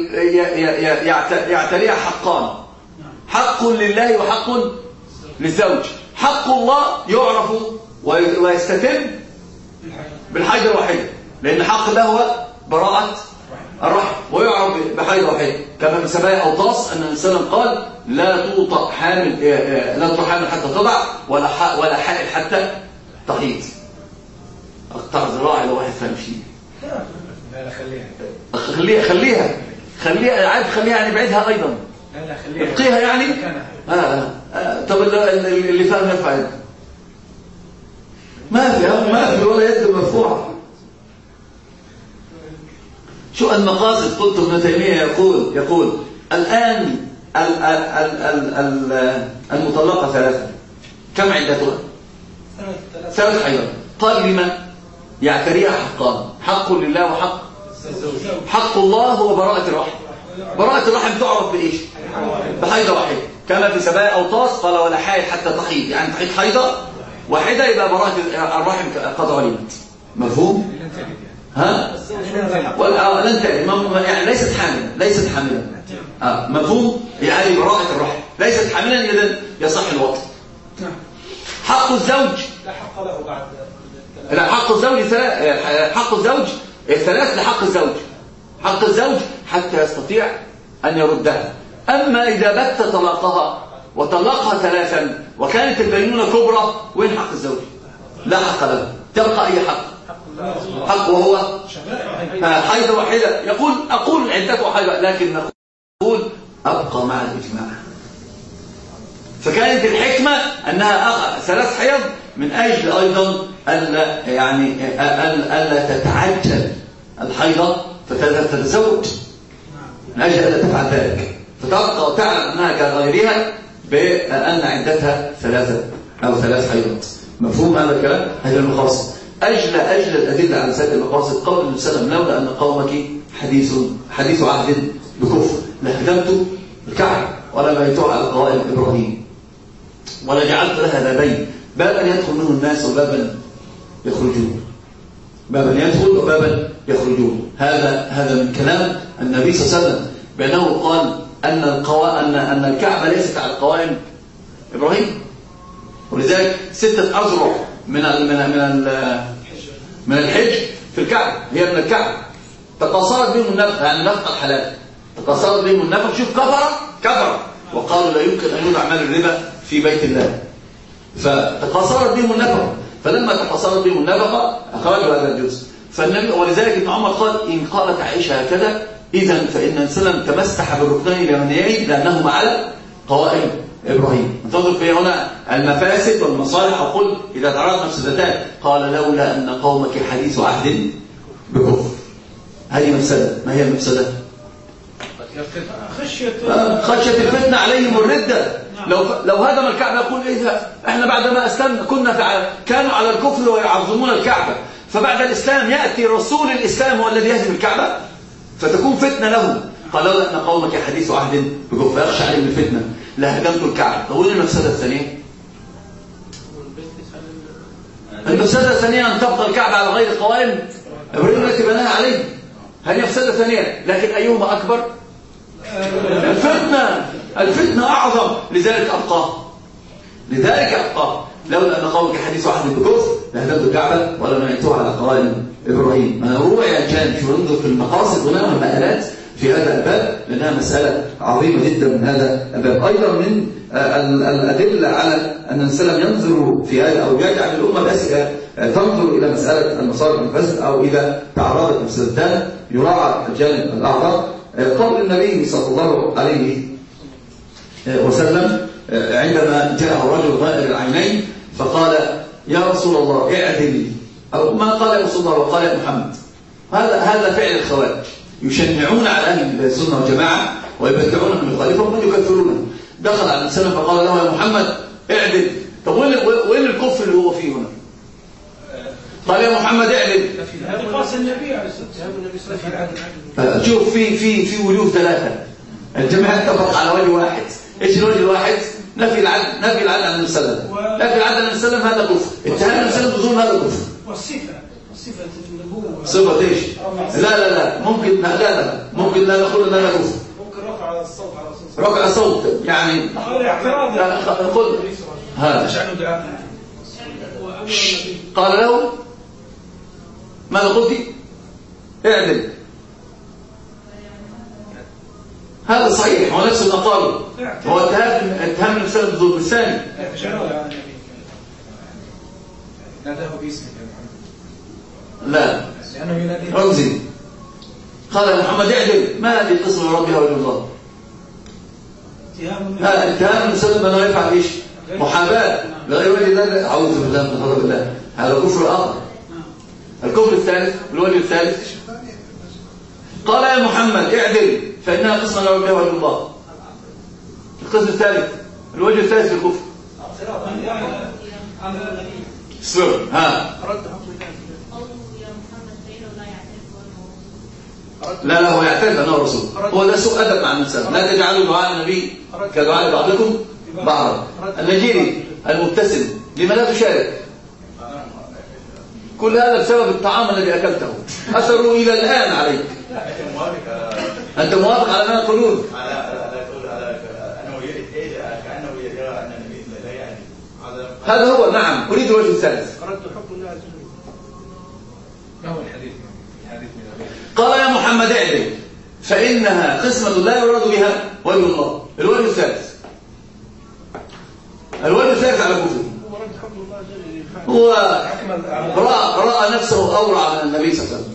Speaker 3: يعتريها حقان، حق لله وحق للزوج. حق الله يعرف ويستتم بالحيض الواحدة، لأن حق الله هو براءة الرحم، ويعرف بحيض وحيض، كما في سبايا أوطاس أن الإنسان قال لا توطأ حامل حتى تضع ولا حائل حتى تحيض. اقطع ذراعي لو واحد فاهم شيء. لا خليها عارف، خليها يعني بعيدها أيضا. لا خليها ابقيها يعني. طب اللي فاهم يفعل. ما في ولا يد مرفوعة. شو المقاصد؟ قلت ابن تيمية يقول الآن المطلقة ثلاثة، كم عدتها؟ 3 حيض. قال لما؟ يعتريها حقان، حق لله وحق حق الله هو براءة الرحم. براءة الرحم تعرف بإيش؟ بحيضة واحدة، كما في سبايا أوطاس قال ولا حائل حتى تحيض، يعني تحيض حيضة واحدة يبقى براءة الرحم قد علمت. مفهوم؟ ها؟ لن تلد، يعني ليست حاملا. مفهوم؟ يعني براءة الرحم ليست حاملا، إذن يصح الوطء. حق الزوج لا حق له بعد. لا حق الزوج ثلاث لحق الزوج. حق الزوج حتى يستطيع أن يردها. أما إذا بت طلاقها وطلقها 3 وكانت البينونة كبرى، وين حق الزوج؟ لا حق له، تبقى أي حق وهو حيضة واحدة. أقول عدته حيضة، لكن نقول أبقى مع الإجماع. فكانت الحكمة أنها 3 حيض من أجل أيضا ألا تتعجل الحيضة فتتزوج، من أجل ألا تفعل ذلك، فتبقى وتعلم أنها كغيرها بأن عدتها 3 حيضات. مفهوم هذا الكلام؟ هذا المقاصد. أجل الأدلة على سائر المقاصد قول النبي صلى الله عليه وسلم لولا أن قومك حديث عهد بكفر لهدمت الكعبة ولا بيتها على قوائم إبراهيم ولا جعلت لها بابين، بابا يدخل منه الناس وبابا يخرجون، بابا يدخل وبابا يخرجون. هذا من كلام النبي صلى الله عليه وسلم، بأنه قال أن الكعبة ليست على قوائم إبراهيم، ولذلك 6 أذرع من الحج في الكعبة، هي من الكعبة. تقاصرت بهم النفقة، يعني نفقة الحلال، تقاصرت بهم النفقة. شوف كفر وقالوا لا يمكن أن يوضع مال الربا في بيت الله، فتقاصرت بهم النفقة. فلما تقاصرت بهم النفقة أخرجوا هذا الجزء. فالنبي ولذلك ابن عمر قال إن قالت عائشة هكذا إذن فإن سلم تمسح بالركنين اليمنيين لأنهما على قوائم إبراهيم. انتظر في هنا المفاسد والمصالح. أقول إذا تعرض مفسدتان، قال لولا أن قومك حديث عهد بكفر. هذه مفسدة. ما هي المفسدة؟ خشية الفتنة عليهم الردة. لو هدم الكعبة يقول إيه إحنا بعدما أسلمنا كانوا على الكفر ويعظمون الكعبة، فبعد الإسلام يأتي رسول الإسلام هو الذي يهدم الكعبة، فتكون فتنة لهم. قال لولا أن قومك حديث عهد بكفر فيخشى عليهم الفتنة لهدمت الكعبة. طول المفسدة الثانية، المفسدة الثانية أن تبقى الكعبة على غير قوائم إبراهيم التي بناها عليه. هذه مفسدة ثانية، لكن أيهما أكبر؟ الفتنة أعظم. لذلك أبقاه. لولا أن قومك حديث عهد بكفر لهدمت الكعبة ولا بنيتها على قوائم إبراهيم. أنا روعي عشان ننظر في المقاصد هنا والمآلات في هذا الباب، لأنها مسألة عظيمة جدا من هذا الباب. أيضا من الأدلة على أن السلام ينظر في هذا أو يجعل الأمة بس تنظر إلى مسألة المصالح والمفاسد، أو إذا تعرضت مفسدتان يراعى الجانب الأعظم. قول النبي صلى الله عليه وسلم عندما جاءه رجل غائر العينين فقال يا رسول الله اعدل، أو ما قال يا رسول الله وقال يا محمد. هذا فعل الخوارج، يشنعون على أهل السنة والجماعة ويبدعون من يخالفهم ومن يكفرونه. دخل على السلام فقال له يا محمد اعدل. طب وين الكفر اللي هو فيه هنا؟ قال يا محمد اعدل. شوف في وجوه 3. الجميع اتفق على وجه واحد. ايش الوجه الواحد؟ نفي العدل عن النبي صلى الله عليه وسلم. نفي العدل عن النبي صلى الله عليه وسلم هذا كفر. اتهام النبي صلى الله عليه وسلم بظلم هذا كفر. والصفة النبوة صفة ايش؟ لا ممكن لا نقول ان هذا كفر. ممكن رفع الصوت يعني قل هذا قال له ماذا قلت؟ اعدل. هذا صحيح، هو نفس ما قاله، هو اتهام النبي صلى الله عليه وسلم بالثاني.
Speaker 2: ناداه باسمك يا محمد.
Speaker 3: لا، رمزي. قال يا محمد اعدل، ما هذه قسم من ربها وجه الله. اتهام النبي صلى الله عليه وسلم انه يفعل ايش؟ محاباه لغير وجه الله. اعوذ بالله من غضب الله، هذا كفر اخر. الكفر الثالث، الوجه الثالث، قال يا محمد اعدل فانها قسم من ربها وجه الله. القسم الثالث، الوجه الثالث في الكفر. سر لا هو يعترف انه رسول. هو ده سوء ادب مع الانسان. لا تجعلوا دعاء النبي كدعاء بعضكم بعضا. النجيري المبتسم لما لا تشارك؟ كل هذا بسبب الطعام الذي اكلته، اثره الى الان عليك. انت موافق على ما يقولون؟ هذا هو. نعم، اريد الوجه الثالث.
Speaker 2: ما هو الحديث؟
Speaker 3: قال يا محمد اعدل فإنها قسمة لا يراد بها وجه الله. الوجه الثالث، الوجه الثالث على كفره. هو رأى نفسه أورع من النبي صلى الله عليه وسلم.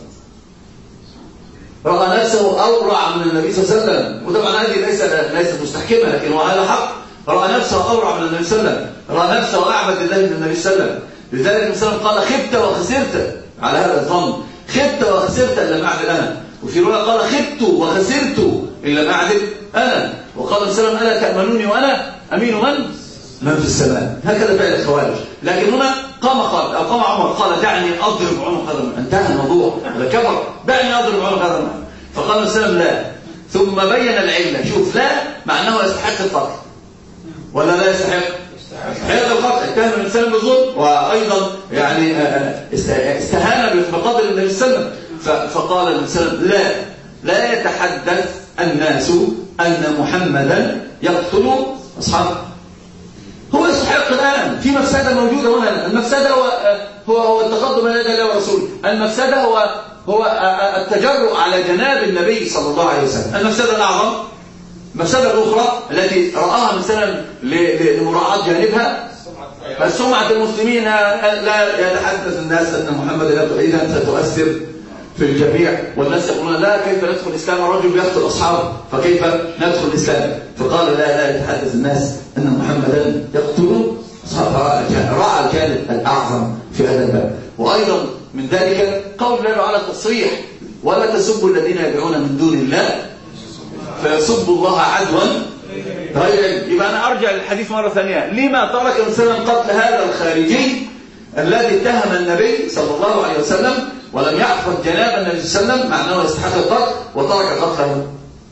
Speaker 3: رأى نفسه أورع من النبي صلى الله عليه وسلم. وطبعا هذه ليست مستحكمة، لكن وهذا حق. رأى نفسه أورع من النبي صلى الله عليه وسلم، رأى نفسه أعبد الله من النبي صلى الله عليه وسلم. لذلك النبي صلى الله عليه وسلم قال خبت وخسرت على هذا الظن. خبت وخسرت إن لم أعدل أنا. وفي رواية قال خبت وخسرت إن لم أعدل أنا. وقال النبي صلى الله عليه وسلم ألا تأمنوني وأنا أمين من في السماء. هكذا فعل الخوارج. لكن هنا قام عمر قال دعني أضرب عنق هذا. انتهى الموضوع، هذا كبر. دعني أضرب عنق هذا. فقال النبي صلى الله عليه وسلم لا، ثم بين العلة. شوف، لا مع أنه يستحق القتل ولا لا يستحق؟ يستحق القتل. اتهم الإنسان بالظلم، وأيضا يعني استهان بقتل النبي صلى الله عليه وسلم. فقال النبي صلى الله عليه وسلم لا يتحدث الناس أن محمدا يقتل أصحابه. هو يستحق الآن. في مفسدة موجودة هنا. المفسدة هو التقدم بين يدي الله ورسوله. المفسدة هو التجرؤ على جناب النبي صلى الله عليه وسلم. المفسدة الأعظم، المفسدة الأخرى التي رآها مثلا لمراعاة جانبها، سمعة المسلمين. لا يتحدث الناس أن محمد يقتل، إذا ستؤثر في الجميع، والناس يقولون لا، كيف ندخل الإسلام؟ الرجل يقتل أصحابه، فكيف ندخل الإسلام؟ فقال لا يتحدث الناس أن محمدا يقتل أصحابه. رأى الجانب الأعظم في هذا الباب. وأيضا من ذلك قول الله على التصريح ولا تسبوا الذين يدعون من دون الله فيسبوا الله عدوا غير. يبقى أنا أرجع للحديث مرة ثانية. لما ترك الإنسان قتل هذا الخارجي الذي اتهم النبي صلى الله عليه وسلم ولم يحفظ جناب النبي صلى الله عليه وسلم، مع أنه يستحق القتل، وترك قتله؟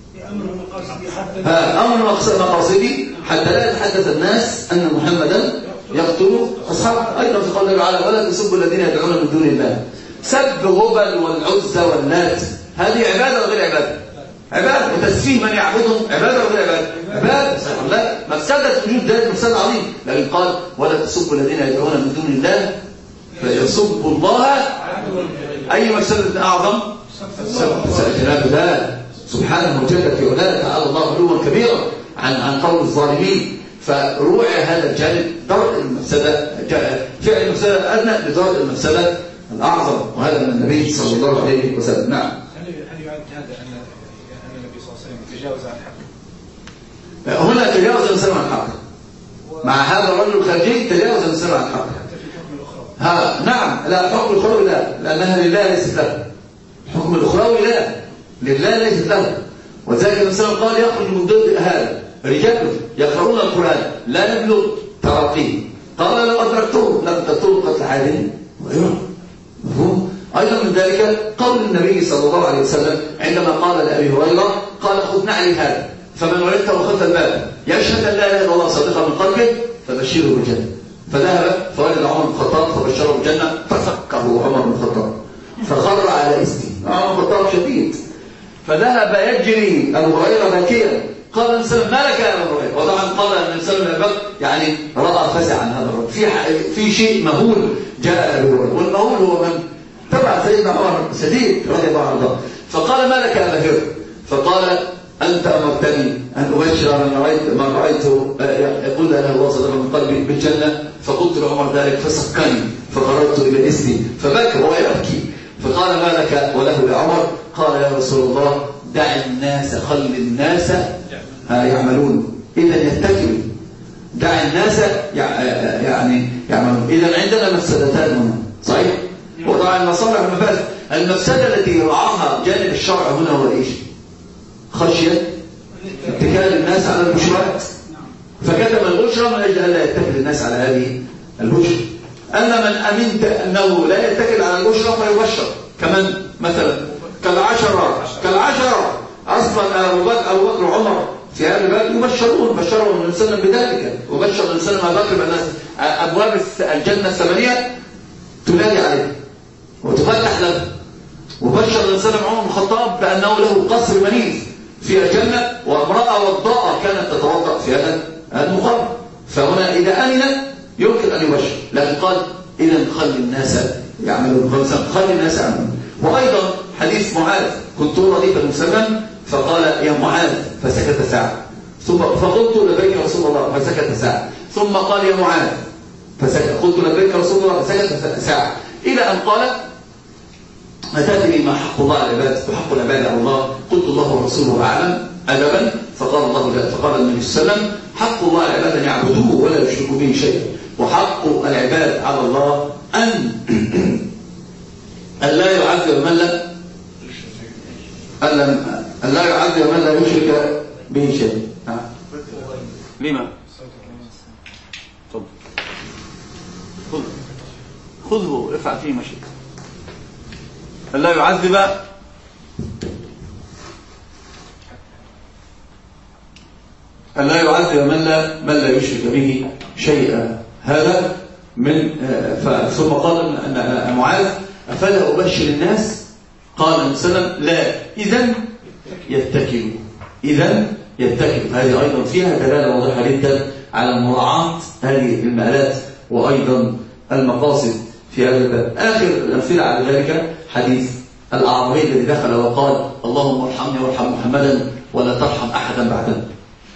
Speaker 3: أمر مقاصدي حتى لا يتحدث الناس أن محمدا يقتل أصحابه. أيضا في قوله تعالى ولا تسبوا الذين يدعون من دون الله. سب هبل والعزى واللات، هذه عبادة وغير عبادة؟ عبادة. وتسفيه من يعبدهم عبادة وغير عبادة؟ عبادة. لا، مفسدة وجود ذلك مفسدة عظيم. لكن قال ولا تسبوا الذين يدعون من دون الله فيسبوا الله. أي مفسدة أعظم؟ جناب الله سبحانه وتعالى في علاه تعالى الله علوا كبيرا عن قول الظالمين. فروع هذا الجانب درء المفسدة، فعل المفسدة الأدنى لدرء المفسدة الأعظم، وهذا من النبي صلى الله عليه وسلم. نعم.
Speaker 2: هل يعد هذا أن النبي صلى الله عليه وسلم تجاوز عن حقه؟
Speaker 3: هنا تجاوز الإنسان عن حقه. مع هذا الرجل الخارجي تجاوز الإنسان عن حقه. نعم. لا، الحكم الأخروي لا، لأنها لله ليست له. الحكم الأخروي لا، لله ليست له. وذلك الإنسان قال يخرج من ضد هذا رجال يقرؤون القرآن لا يبلغ تراقيه. قال لو أدركته لم تطول قتل حالين وغيره. أيضا من ذلك قول النبي صلى الله عليه وسلم عندما قال لأبي هريرة قال خذ نعلي هذا فمن وجدته خلف الباب يشهد أن لا إله إلا الله صادقا من قلبه فبشره بالجنة. فذهب فوجد عمر بن الخطاب فبشره بالجنة ففكه عمر بن الخطاب فخر على اسمه. عمر بن الخطاب شديد. فذهب يجري أبو هريرة باكيا. قال النبي صلى الله عليه وسلم ما لك يا أبو هريرة؟ وطبعا قال النبي صلى الله عليه وسلم يعني رأى فزعا هذا الرجل في شيء مهول جاء أبو هريرة. والمهول هو من؟ تبع طبعا سيدنا عمر شديد رضي الله عنه. فقال ما لك يا أبا هر؟ فقال أنت أمرتني أن أبشر من رأيت يقول لا إله إلا الله صدق من قلبي بالجنة. فقلت لعمر ذلك فسكني فقررت إلى إسني فبكى وهو يبكي. فقال ما لك وله يا عمر؟ قال يا رسول الله دع الناس خل الناس يعملون إذا يتكلوا. دع الناس يعني يعملون. إذا عندنا مفسدتان هنا صحيح؟ وضع المصالح والمفاسد. المفسدة التي يرعاها جانب الشرع هنا هو إيش؟ خشية اتكال الناس على البشرات، فكتب البشرى من أجل أن لا يتكل الناس على هذه البشرى. أما من أمنت أنه لا يتكل على البشرى فيبشر كمان مثلا كالعشرة أصلا أبو بكر وعمر في هذا الباب يبشرون، بشرهم النبي صلى الله عليه وسلم بذلك، وبشر النبي صلى الله عليه وسلم بأن أبواب الجنة 8 تنادي عليه وتفتح له. وبشر النبي صلى الله عليه وسلم عمر بن الخطاب بأنه له قصر منيف في الجنة وامرأة وضاءة كانت تتوضأ في هذا المقام. فهنا إذا أمن يمكن أن يبشر، لكن قال إذا خلي الناس يعملون، خلي الناس يعملون. وأيضا حديث معاذ كنت رديف المسلم فقال يا معاذ فسكت ساعة، ثم فقلت لبيك رسول الله فسكت ساعة، ثم قال يا معاذ فسكت، قلت لبيك رسول الله فسكت ساعة، إلى أن قال أتدري ما حق الله على العباد وحق العباد على الله؟ قلت الله ورسوله أعلم أدبا. فقال الله لا، فقال النبي صلى الله عليه وسلم حق الله على العباد أن يعبدوه ولا يشركوا به شيئا، وحق العباد على الله أن لا يعذب من لا يشرك به شيئا. لما؟ خذه افعل فيه ما شئت. لا يعذب من لا يشرك به شيئا. هذا من ثم قال أن معاذ أفلا أبشر الناس؟ قال النبي صلى الله عليه وسلم لا، إذن يتكلوا. هذه أيضا فيها دلالة واضحة جدا على مراعاة هذه المآلات وأيضا المقاصد في هذا الباب. آخر الأمثلة على ذلك حديث الأعرابي الذي دخل وقال اللهم ارحمني وارحم محمدا ولا ترحم أحدا بعدنا.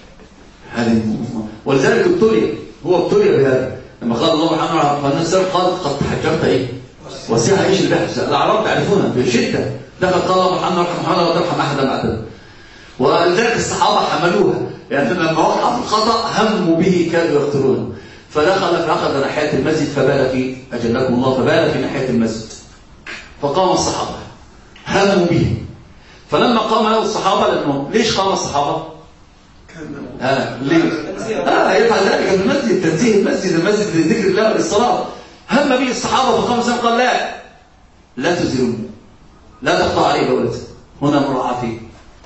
Speaker 3: ولذلك ابتلي بهذا لما قال اللهم ارحمني وارحم محمدا قال قد تحجرت ايه وسيها ايش البحث. الأعراب تعرفونها بشدة. دخل قال اللهم ارحمني وارحم محمدا ولا ترحم أحدا بعدنا. ولذلك الصحابة حملوها، يعني لما وقع في الخطأ هموا به كانوا يقتلونه. فأخذ ناحية المسجد فبال في ناحية المسجد. فقام الصحابة هموا به. فلما قام له الصحابة لأنه ليش قام الصحابة؟ ليه؟ يفعل ذلك في المسجد، تنزيه المسجد لذكر الله وللصلاة. هم به الصحابة فقام سلم قال لا تزرون، لا تقطع عليه بولته. هنا مراعاة فيه.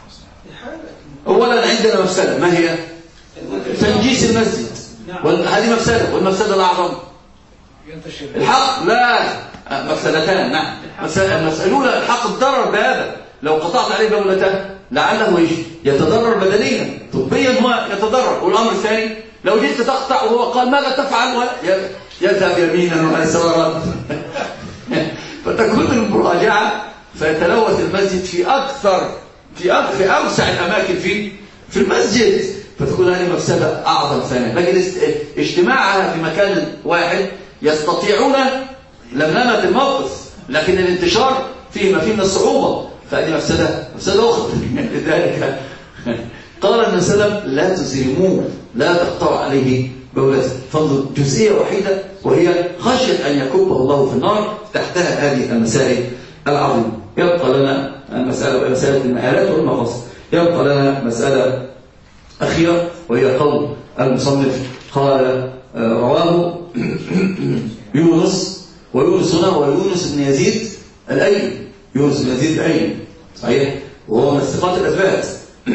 Speaker 3: أولا عندنا مفسدة، ما هي؟ تنجيس المسجد، هذه مفسدة. والمفسدة الأعظم الحق، لا مفسدتان. نعم، المسألة الحق الضرر بهذا، لو قطعت عليه بولته لعله يتضرر بدنيا، طبيا هو يتضرر. والأمر الثاني لو جئت تقطع وهو قال ماذا تفعل يذهب يمينا ويسارا فتكون المراجعة فيتلوث المسجد في أوسع الأماكن في المسجد، فتكون هذه مفسدة أعظم ثانية. لكن اجتماعها في مكان واحد يستطيعون لملمة الموقف، لكن الانتشار فيه ما فيه من الصعوبة، فهذه مفسدة أخرى. لذلك قال النبي صلى الله عليه وسلم لا تزرموه، لا تقطعوا عليه بولته. فانظر جزئية وحيدة وهي خشية أن يكبه الله في النار تحتها هذه المسائل العظيمة. يبقى لنا مسألة المآلات والمقاصد. يبقى لنا مسألة أخيرة وهي قول المصنف قال رواه يونس، ويونس هنا هو يونس بن يزيد الأيلي، يونس بن يزيد الأيلي صحيح، وهو من الثقات الأثبات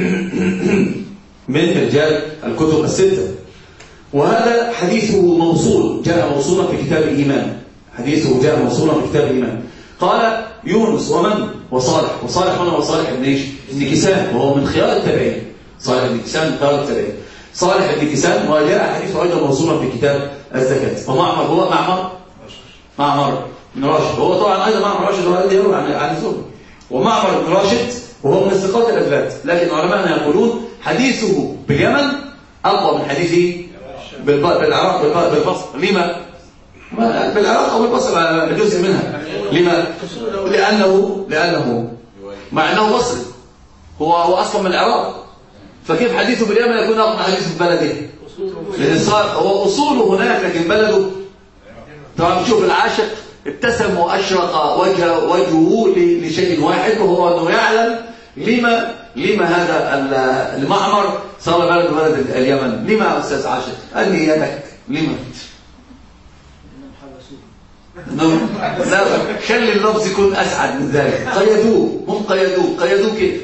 Speaker 3: من رجال الكتب الستة. وهذا حديثه موصول، جاء موصولا في كتاب الإيمان. حديثه جاء موصولا في كتاب الإيمان. قال يونس ومن؟ وصالح هنا وصالح ابن كيسان، وهو من خيار التابعين. صالح بن كيسان من خيار التابعين. صالح بن كيسان، وجاء حديثه أيضا موصولا في كتاب الزكاة. ومعمر هو معمر بن راشد. هو طبعا أيضا معمر بن راشد هو الذي يروي عن الزهري، ومعمر بن راشد وهو من الثقات الأثبات، لكن علماءنا يقولون حديثه باليمن أقوى من حديثه بالعراق بالبصر. لما؟ بالعراق أو بالبصر جزء منها. لما؟ لأنه مع أنه بصري، هو أصلا من العراق، فكيف حديثه باليمن يكون أقوى من حديثه في بلده؟ لأن صار هو أصوله هناك لكن بلده. طبعا شوف العاشق ابتسم وأشرق وجهه لشيء واحد، وهو أنه يعلم لما هذا المعمر صار بلد اليمن. لما يا أستاذ عاشق؟ قال لي يدك لما؟ لا خلي اللفظ يكون أسعد من ذلك. قيدوه، هم قيدوه كيف؟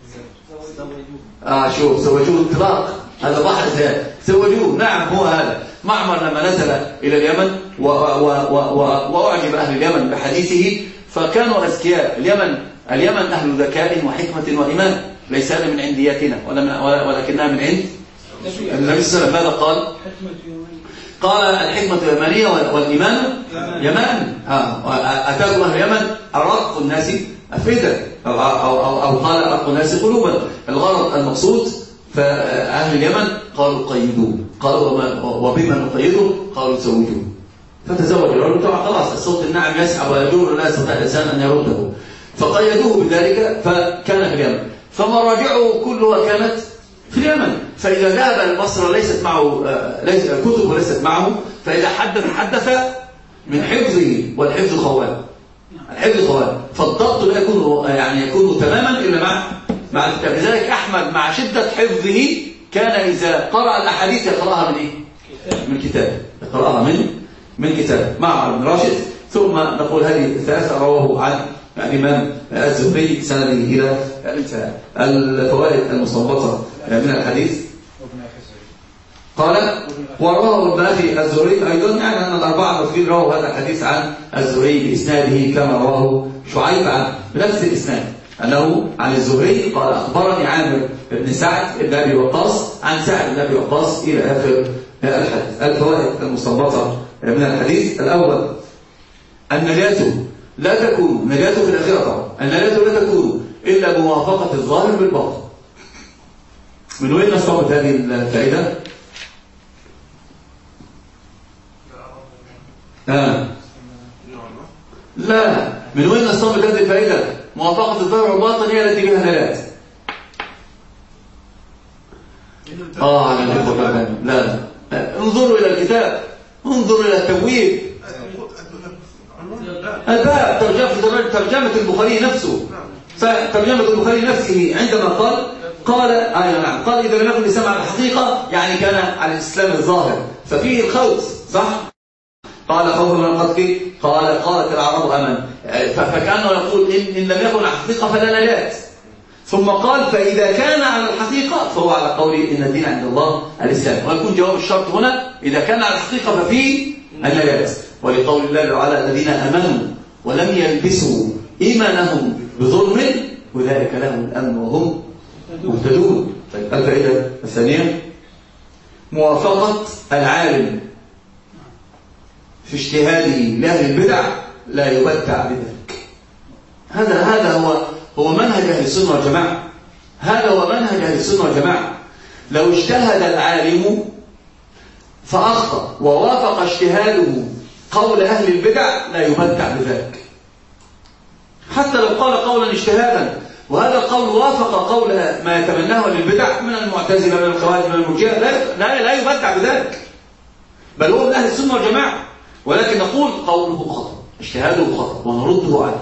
Speaker 3: شوف سوجوه اطلاق، هذا بحر زاد سوجوه. نعم هو هذا معمر لما نزل إلى اليمن وأعجب أهل اليمن بحديثه، فكانوا أذكياء. اليمن أهل ذكاء وحكمة وإيمان، ليس هذا من عندياتنا ولكنها من عند النبي صلى الله عليه وسلم. ماذا قال؟ قال الحكمة يمانية والإيمان يمان. أتاكم أهل اليمن أرق الناس أفئدة، أو قال أرق الناس قلوبا. الغرض المقصود، فأهل اليمن قالوا قيدوه، قالوا وبما نقيده؟ قالوا زوجوه. فتزوج الرجل، طبعا خلاص الصوت الناعم يسعى ويجور، لا يستطيع الإنسان أن يرده، فقيدوه بذلك فكان في اليمن. فمراجعه كلها كانت في اليمن. فإذا ذهب البصرة ليست معه كتب وليست معه، فإذا حدث من حفظه، والحفظ خوان، الحفظ خوان، فالضبط لا يكون تماما إلا مع الكتاب. لذلك أحمد مع شدة حفظه كان إذا قرأ الأحاديث يقرأها من إيه؟ من كتاب، يقرأها من كتاب معمر بن راشد. ثم نقول هذه الثلاثة رواه عن الإمام الزهري سنده إلى الانتهاء. الفوائد المستنبطة من الحديث، قال ورواه ابن أخي الزهري أيضا، يعني أن الأربعة المسلمين رووا هذا الحديث عن الزهري بإسناده كما رواه شعيب عن بنفس الإسناد، أنه عن الزهري قال أخبرني عامر بن سعد بن أبي وقاص عن سعد بن أبي وقاص إلى آخر الحديث. الفوائد المستنبطة من الحديث، الأول النجاة لا تكون نجاة في الآخرة، طبعا النجاة لا تكون إلا بموافقة الظاهر بالباطن. من وين نستنبط هذه الفائدة؟ لا، من وين نستنبط هذه الفائدة؟ موافقة الظاهر والباطن هي التي بها نجاة. لا انظروا إلى الكتاب، انظروا إلى التبويب، الباب ترجمة البخاري نفسه. فترجمة البخاري نفسه عندما قال نعم، قال إذا لم يكن الإسلام على الحقيقة، يعني كان على الإسلام الظاهر، ففيه الخوف، صح؟ قال خوف من القتل، قالت العرب أمن، فكأنه يقول إن لم يكن على الحقيقة فلا نجاة. ثم قال فإذا كان على الحقيقة فهو على قول إن الدين عند الله الإسلام، ويكون جواب الشرط هنا إذا كان على الحقيقة ففيه النجاة. ولقول الله تعالى الذين آمنوا ولم يلبسوا إيمانهم بظلم أولئك لهم الأمن وهم مهتدون. طيب الفائدة الثانية، موافقة العالم في اجتهاده لأهل البدع لا يبدع بذلك. هذا هو منهج أهل السنة والجماعة. هذا هو منهج أهل السنة والجماعة. لو اجتهد العالم فأخطأ ووافق اجتهاده قول أهل البدع لا يبدع بذلك، حتى لو قال قولا اجتهادا وهذا القول وافق قول ما يتمناه أهل البدع من المعتزلة من الخوارج من المرجئة، لا يبدع بذلك، بل هو من أهل السنة والجماعة. ولكن نقول قوله خطأ، اجتهاده خطأ، ونرده عليه.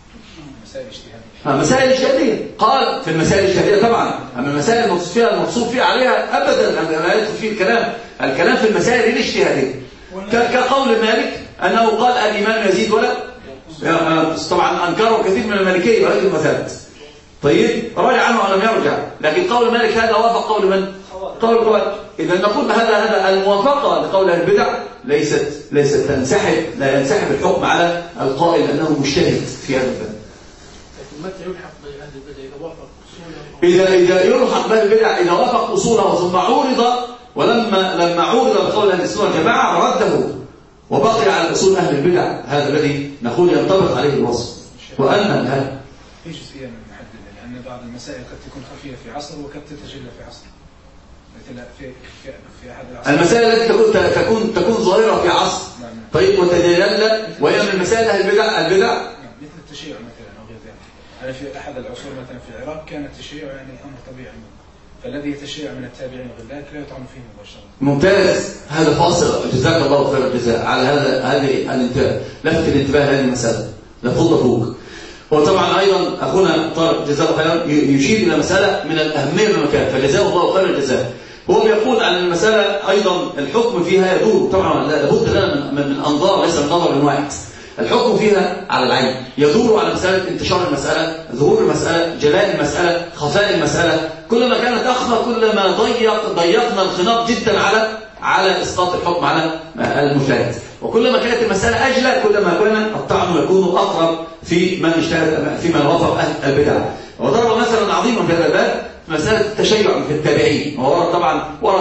Speaker 3: مسائل اجتهادية، قال في المسائل الاجتهادية طبعا، أما المسائل المقصود فيها عليها أبدا لا يدخل فيه الكلام في المسائل الاجتهادية، كقول مالك أنه قال الإيمان يزيد ولا طبعا أنكره كثير من المالكية ولكن مثبت. طيب رجع عنه أو لم يرجع، لكن قول مالك هذا وافق قول من؟ قول القوات. إذا نقول هذا الموافقة لقول البدع ليست تنسحب، لا ينسحب الحكم على القائل أنه مجتهد في هذا الباب.
Speaker 4: متى يلحق بأهل البدع إذا وافق أصوله؟
Speaker 3: إذا يلحق بأهل البدع إذا وافق أصوله ثم عورض، ولما عورض بقول أهل السنة والجماعة وبقي على أصول أهل البدع، هذا الذي نقول ينطبق عليه الوصف. وأن
Speaker 2: في جزئية من محددة، لأن بعض المسائل قد تكون خفية في عصر وقد تتجلى في عصر، مثل في أحد العصر
Speaker 3: المسائل التي تكون ظاهرة في عصر طيب وتتجلى وهي من مسائل أهل البدع
Speaker 2: مثل التشيع مثلا أو غير ذلك. أنا في أحد العصور مثلا في العراق كان التشيع يعني الأمر طبيعي، فالذي يتشيع من التابعين وغير ذلك لا يطعن فيه مباشرة.
Speaker 3: ممتاز، هذا فاصل، جزاك الله خير الجزاء على هذه لفت الانتباه لهذه المسألة، لفظ فوق. وطبعا أيضا أخونا طارق جزاه الله خيرا يشير إلى مسألة من الأهمية بمكان، فجزاه الله خير الجزاء. هو بيقول عن المسألة أيضا الحكم فيها يدور، طبعا لابد لنا من أنظار ليس من نظر واحد. الحكم فيها على العين يدور على مسألة انتشار المسألة، ظهور المسألة، جلاء المسألة، خفاء المسألة. كلما كانت أخفى كلما ضيقنا الخناق جدا على إسقاط الحكم على المجتهد، وكلما كانت المسألة أجلى كلما كان الطعن يكون أقرب في من اجتهد في من وافق أهل البدع. وضرب مثلا عظيما في هذا الباب مسألة التشيع في التابعين، وورد طبعا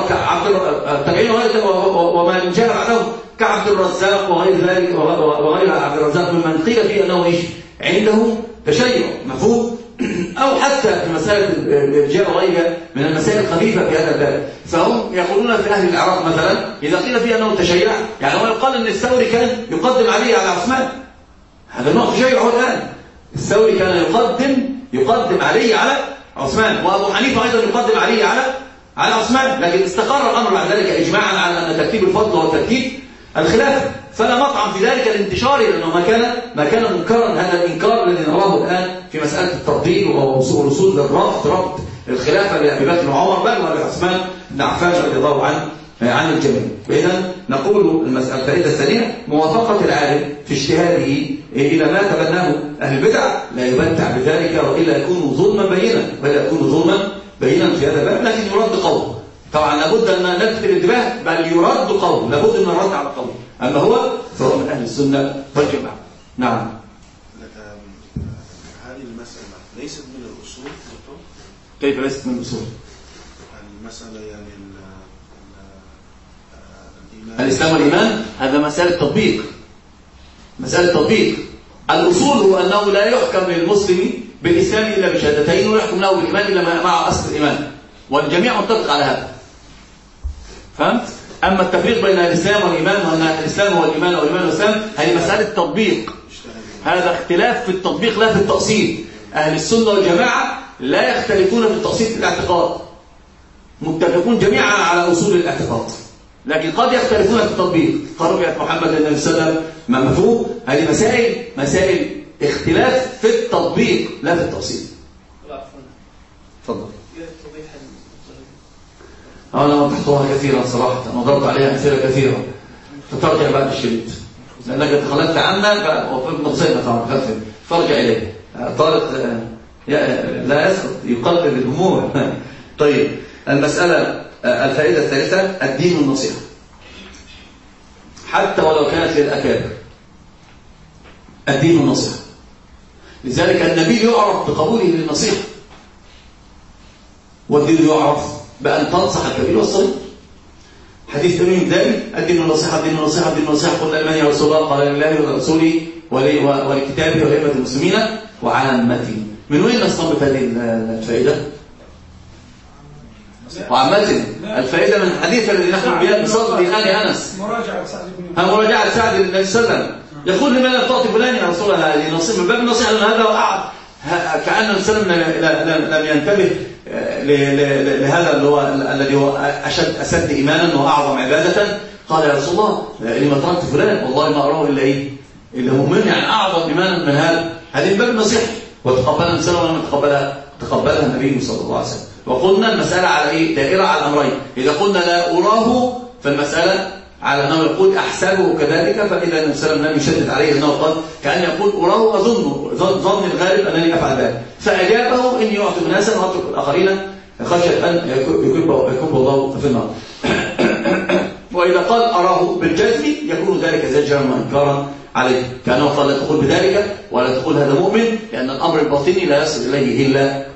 Speaker 3: التابعين وما جاء بعدهم كعبد الرزاق وغير ذلك وغير عبد الرزاق ممن قيل فيه أنه عنده تشيع مفهوم، أو حتى في مسألة الإرجاء وغيرها من المسائل الخفيفة في هذا الباب. فهم يقولون في أهل العراق مثلا إذا قيل فيه أنه تشيع، يعني هو يقال أن الثوري كان يقدم علي على عثمان، هذا نوع تشيع هو الآن. الثوري كان يقدم علي على عثمان، وأبو حنيفة أيضا يقدم علي على عثمان، لكن استقر الأمر بعد ذلك إجماعا على أن ترتيب الفضل هو ترتيب الخلافة، فلا مطعم في ذلك الانتشار، لأنه ما كان منكرا. هذا الإنكار الذي نراه الآن في مسألة التفضيل والوصول للربط الخلافة لأبي بكر وعمر بل ولعثمان بن عفان رضي الله عن الجميع. وإذا نقول المسألة الفائدة الثانية موافقة العالم في اجتهاده إلى ما تبناه أهل البدع، لا يبدع بذلك وإلا يكون ظلما بينا في هذا الباب، لكن يرد قوله. طبعا لابد أن نلفت الانتباه، بل يرد قوله، لابد أن نرد على قوله، أما فهو من أهل السنة والجماعة. نعم.
Speaker 5: هذه المسألة ليست من الأصول دكتور؟
Speaker 3: كيف ليست من الأصول؟
Speaker 5: المسألة يعني
Speaker 3: الإسلام والإيمان هذا مسألة تطبيق، الأصول هو أنه لا يحكم للمسلم بالإسلام إلا بشهادتين، ويحكم له بالإيمان إلا مع أصل الإيمان، والجميع متفق على هذا. فهمت؟ أما التفريق بين الإسلام والإيمان وأن الإسلام هو الإيمان والإيمان والإسلام هذه مسألة تطبيق، هذا اختلاف في التطبيق لا في التأصيل. أهل السنة والجماعة لا يختلفون في التأصيل في الاعتقاد، متفقون جميعا على أصول الاعتقاد، لكن قد يختلفون في التطبيق. قربية محمد النبي صلى الله عليه وسلم ما مفهوم، هذه مسائل اختلاف في التطبيق لا في التأصيل. تفضل. أنا وضحتها كثيرا صراحة، وضربت عليها أمثلة كثيرة، فترجع بعد الشريط لأنك تخلت عنا ومصيبة طبعا، فارجع إليه. طارق لا يسقط، يقلب الأمور. طيب، المسألة الفائدة الثالثة الدين والنصيحة، حتى ولو كانت للأكابر، الدين والنصيحة. لذلك النبي يعرف بقبوله للنصيحة، والدين يعرف بأن تنصح الكبير والصغير. حديث تميم الداري الدين والنصيحة الدين والنصيحة الدين والنصيحة، قلنا لمن يا رسول الله؟ قال لله ولرسوله ولكتابه ولأئمة المسلمين وعامته. من وين نستنبط هذه الفائدة؟ وعامته. الفائدة من الحديث الذي نحن بها بصدد آل أنس، مراجعة سعد بن النبي صلى الله عليه وسلم، يقول لمن لم تعطي فلان يا رسول الله؟ هذه نصيحة من باب النصيحة، لأن هذا وقع كأن الإنسان لم ينتبه لهذا اللي هو الذي هو أشد إيمانا وأعظم عبادة. قال يا رسول الله لما تركت فلان؟ والله ما أراه إلا مؤمن، يعني أعظم إيمانا من هذه من باب النصيحة. وتقبلها الإنسان ولم تقبلها النبي صلى الله عليه وسلم. وقلنا المسألة على دائرة على الأمرين. إذا قلنا لا أراه فالمسألة على أنه يقول أحسبه كذلك، فإذا النبي صلى الله عليه وسلم لم يشدد عليه أنه قال كأن يقول أراه أظنه، ظن الغالب أنني أفعل ذلك، فأجابه إني أعطي الناس وأترك الآخرين خشية أن يكب الله في النار. وإذا قال أراه بالجزم يكون ذلك زجرا وإنكارا عليه، كأنه قال لا تقول بذلك ولا تقول هذا مؤمن، لأن الأمر الباطني لا يصل إليه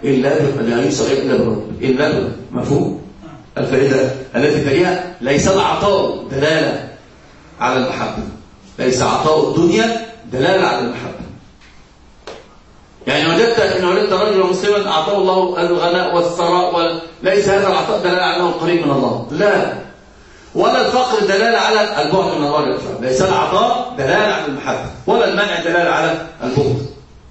Speaker 3: إلا مفهوم. الفائدة التي تليها ليس العطاء دلالة على المحبة، ليس عطاء الدنيا دلالة على المحبة. يعني إن وجدت رجلا مسلما أعطاه الله الغناء والثراء، ليس هذا العطاء دلالة على أنه قريب من الله، لا، ولا الفقر دلالة على البعد من الله جل وعلا. ليس العطاء دلالة على المحبة، ولا المنع دلالة على البغض.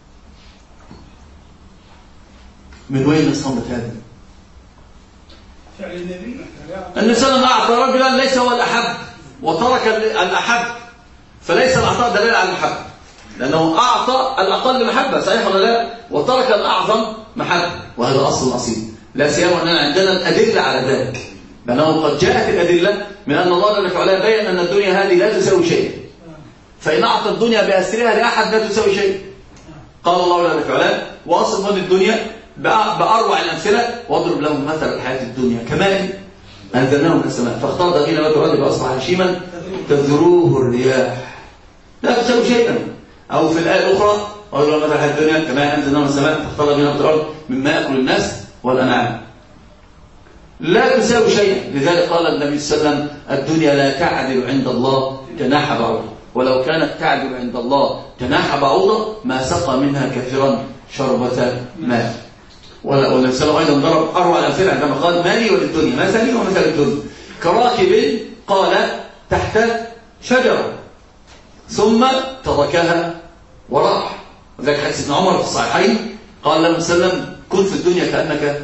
Speaker 3: من وين نستنبط هذا؟
Speaker 4: فعل النبي.
Speaker 3: النبي صلى الله عليه وسلم أعطى رجلا ليس هو الأحب وترك الأحب، فليس العطاء دلالة على المحبة، لأنه أعطى الأقل محبة، صحيح ولا لا؟ وترك الأعظم محبة، وهذا أصل أصيل، لا سيما أننا عندنا الأدلة على ذلك، لأنه قد جاءت الأدلة من أن الله جل وعلا بين أن الدنيا هذه لا تساوي شيء، فإن أعطى الدنيا بأسرها لأحد لا تساوي شيء. قال الله جل وعلا: وأصف من الدنيا بأروع الأمثلة واضرب لهم مثل الحياة الدنيا كماء أنزلناه من السماء فاختلط به نبات الأرض فأصبح هشيما تذروه الرياح لا تساوي شيئا. أو في الآية الأخرى: واضرب لهم مثل الحياة الدنيا كماء أنزلناه من السماء فاختلط به نبات الأرض مما يأكل الناس والأنعام لا تساوي شيئا. لذلك قال النبي صلى الله عليه وسلم: الدنيا لا تعدل عند الله جناح بعوضة، ولو كانت تعدل عند الله جناح بعوضة ما سقى منها كثيرا شربة ماء. والنبي صلى الله عليه وسلم ضرب أروع الأمثلة عندما قال: مالي وللدنيا مثلي ومثل الدنيا كراكب قال تحت شجرة ثم تركها وراح. وذلك حديث ابن عمر في الصحيحين قال النبي صلى الله عليه وسلم: كن في الدنيا كأنك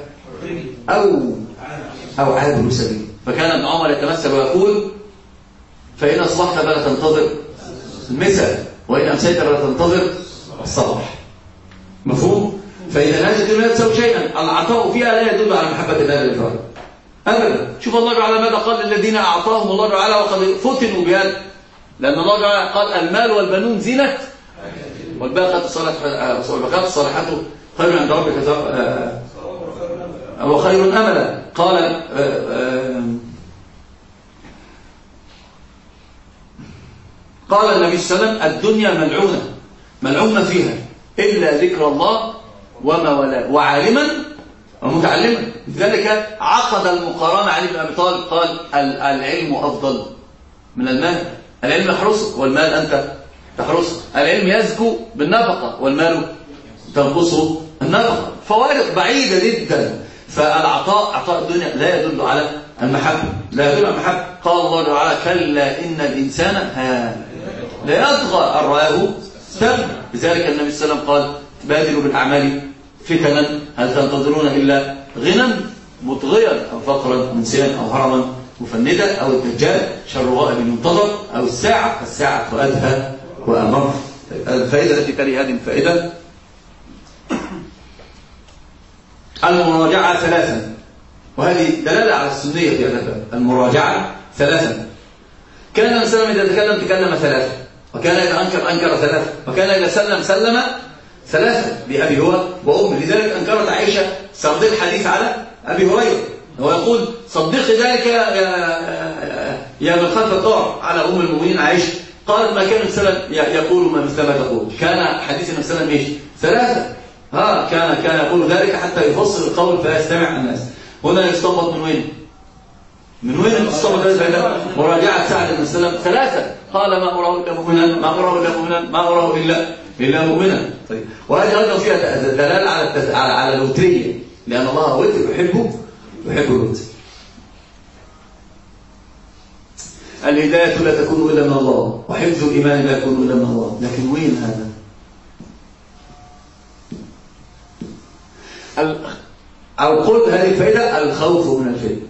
Speaker 3: أو عابر سبيل. فكان ابن عمر يتمثل ويقول: فإن أصبحت فلا تنتظر المساء، وإن أمسيت فلا تنتظر الصباح. مفهوم؟ فإذا هذه الدنيا لا تساوي شيئا، العطاء فيها لا يدل على محبة الله للفرد أبدا. شوف الله تعالى ماذا قال للذين أعطاهم الله تعالى وقد فتنوا بهذا، لأن الله تعالى قال: المال والبنون زينة والباقيات الصالحات خير عند ربك وخير أملا. قال النبي صلى الله عليه وسلم: الدنيا ملعونة فيها إلا ذكر الله وما ولا وعالما ومتعلما. لذلك عقد المقارنة علي بن أبي طالب قال: العلم أفضل من المال، العلم يحرسه والمال أنت تحرسه، العلم يزكو بالنفقة والمال تنقصه النفقة. فوارق بعيدة جدا. فالعطاء الدنيا لا يدل على المحبة، لا يدل على المحبة. قال الله تعالى: كلا إن الإنسان لا يطغى أن رآه استغنى. لذلك النبي صلى الله عليه وسلم قال: بادروا بالأعمال فتنا هل تنتظرون إلا غنى مطغيا أو فقرا منسيا أو هرما مفندا أو الدجال شر غائب ينتظر أو الساعة أدهى وأمر. الفائدة التي تلي هذه الفائدة: المراجعة ثلاثا، وهذه دلالة على السنية في هذا الباب. المراجعة ثلاثا. كان النبي صلى الله عليه وسلم إذا تكلم ثلاثة، وكان إذا أنكر ثلاثة، وكان إذا سلم ثلاثة بأبي هو وأمه. لذلك أنكرت عائشة سرد الحديث على أبي هريرة، هو يقول: صدقي ذلك يا من خلف الطاعة على أم المؤمنين عائشة. قالت: ما كان النبي صلى الله عليه وسلم يقول ما مثل ما تقول. كان حديث النبي صلى الله عليه وسلم ثلاثة. كان يقول ذلك حتى يفصل القول فيستمع الناس. هنا يستنبط من وين يستنبط هذا؟ مراجعة سعد بن سلم ثلاثة. قال: ما أراه إلا مؤمنا، ما أراه إلا مؤمنا، ما أراه إلا مؤمنا. طيب، وهذه أيضا فيها دلالة على الوترية، لأن الله وتر يحب الوتر. الهداية لا تكون إلا من الله، وحفظ الإيمان لا يكون إلا من الله. لكن وين هذا؟ أو قلت هذه الفائدة: الخوف من الفتنة.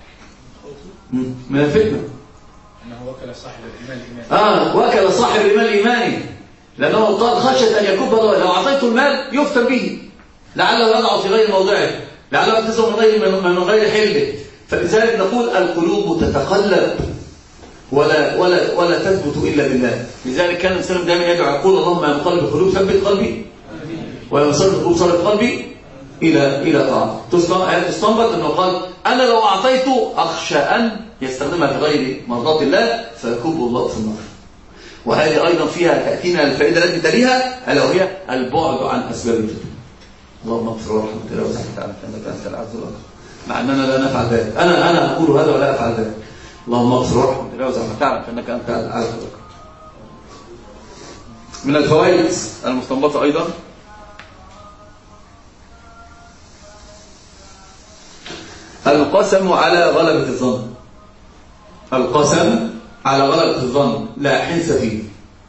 Speaker 3: من الفتنة
Speaker 2: أنه وكل صاحب الإيمان
Speaker 3: وكل صاحب الإيمان الإيماني، لأنه قال: خشية أن يكب لو أعطيته المال يفتن به، لعله يضع في غير موضعه، لعله يكتسب من غير حله. فلذلك نقول: القلوب تتقلب ولا تثبت إلا بالله. لذلك كان الإنسان دائما يدعو يقول: اللهم يا مقلب القلوب ثبت قلبي، ويا مصرف القلوب صرف قلبي إلى طاعة. تستنبط أنه قال: أنا لو أعطيته أخشى أن يستخدمها في غير مرضات الله فيكب الله في النار. وهذه أيضا فيها تأتينا الفائدة التي تليها، ألا وهي البعد عن أسباب الفتن. اللهم اغفر ورحمة الله وسبحانه أنك أنت العز والأكبر، مع أننا لا نفعل ذلك. أنا أقول هذا ولا أفعل ذلك. اللهم اغفر ورحمة الله وسبحانه أنك أنت العز والأكبر. من الفوائد المستنبطة أيضا القسم على غلبة الظن. القسم على غلبة الظن لا حنس فيه.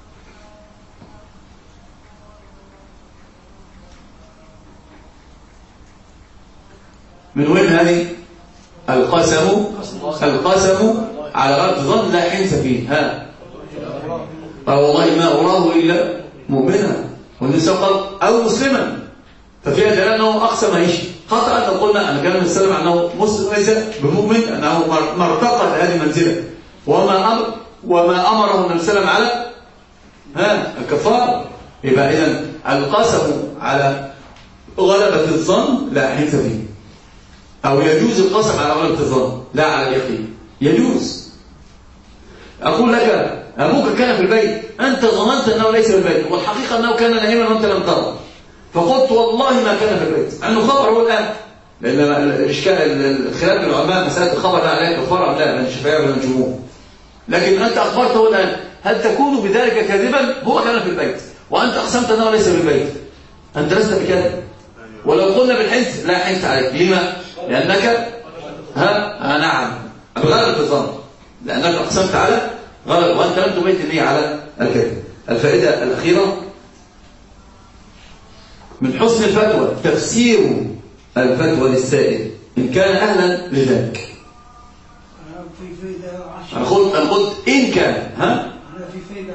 Speaker 3: من وين هذه؟ القسم على غلبة الظن لا حنس فيه. ها والله ما أراه إلا مؤمنا والنساء قال أو مسلما، ففيها دلالة أنه أقسم إيش؟ خطأ أن قلنا أن كلام السلام أنه مسلم ليس بمؤمن، أنه مرتقى لهذه المنزلة، وما أمره النبي صلى الله عليه وسلم على الكفار. يبقى إذن القسم على غلبة الظن لا حنس فيه، أو يجوز القسم على غلبة الظن لا على اليقين، يجوز. أقول لك أبوك كان في البيت، أنت ظننت أنه ليس في البيت والحقيقة أنه كان نائما وأنت لم ترى، فقلت والله ما كان في البيت، أنه خبر هو الآن، لأن الإشكال الخلاف العلماء مسألة الخبر لا عليك كفارة أم لا، من الشافعية ولا من الجمهور، لكن أنت أخبرته الآن، هل تكون بذلك كاذبا؟ هو كان في البيت وأنت أقسمت أنه ليس في البيت، أنت لست بكاذب. ولو قلنا بالحنس لا حنس عليك، لما؟ لأنك نعم بغلبة الظن، لأنك أقسمت على غلط وأنت لم تبيت النية على الكذب. الفائدة الأخيرة من حسن الفتوى تفسير الفتوى للسائل إن كان أهلا لذلك. أنا قلت إن كان أنا
Speaker 6: في فائدة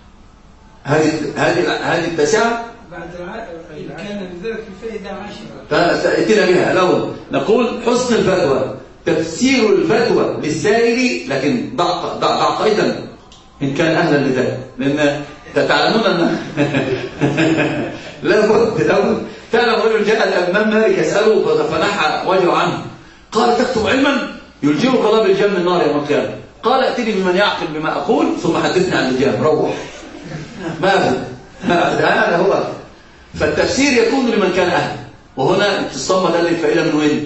Speaker 6: 10
Speaker 3: هذه التاسعة
Speaker 6: بعد إن كان لذلك في فائدة 10
Speaker 3: تأتينا بها. الأول نقول حسن الفتوى تفسير الفتوى للسائل، لكن ضع قيدا إن كان أهلا لذلك، لأن تعلمون أن لابد تعلم رجل جاء الأمام مالك يسأله فنحى وجهه عنه، قال تكتم علما يلجمك الله بالجم النار يوم القيامة، قال ائتني بمن يعقل بما أقول ثم حدثني عن الجام، روح ما هذا هو. فالتفسير يكون لمن كان أهل، وهنا تستنبط هذه الفائدة من وين؟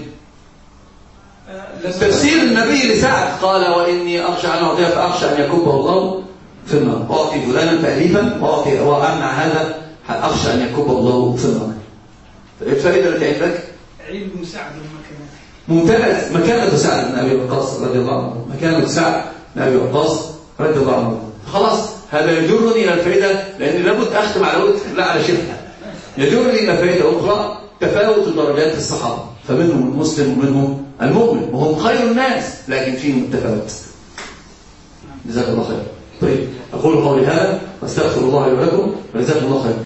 Speaker 3: تفسير النبي لسعد قال وإني أخشى أن أعطيه فأخشى أن يكبه الله في النار، أعطي فلانا تأليفا وأمنع هذا أخشى أن يكبه الله في النار. الفائدة التي عندك
Speaker 6: علم سعد المكانة
Speaker 3: ممتاز، مكانة سعد بن أبي وقاص رضي الله عنه، مكانة سعد بن أبي وقاص رضي الله عنه. خلاص هذا يجرني إلى الفائدة، لأني لابد أختم على وقت لا على شبه، يجرني إلى فائدة أخرى تفاوت درجات الصحابة، فمنهم المسلم ومنهم المؤمن وهم خير الناس، لكن فيهم التفاوت. جزاك الله خير. طيب أقول قولي هذا واستغفر الله لي ولكم وجزاكم الله خير.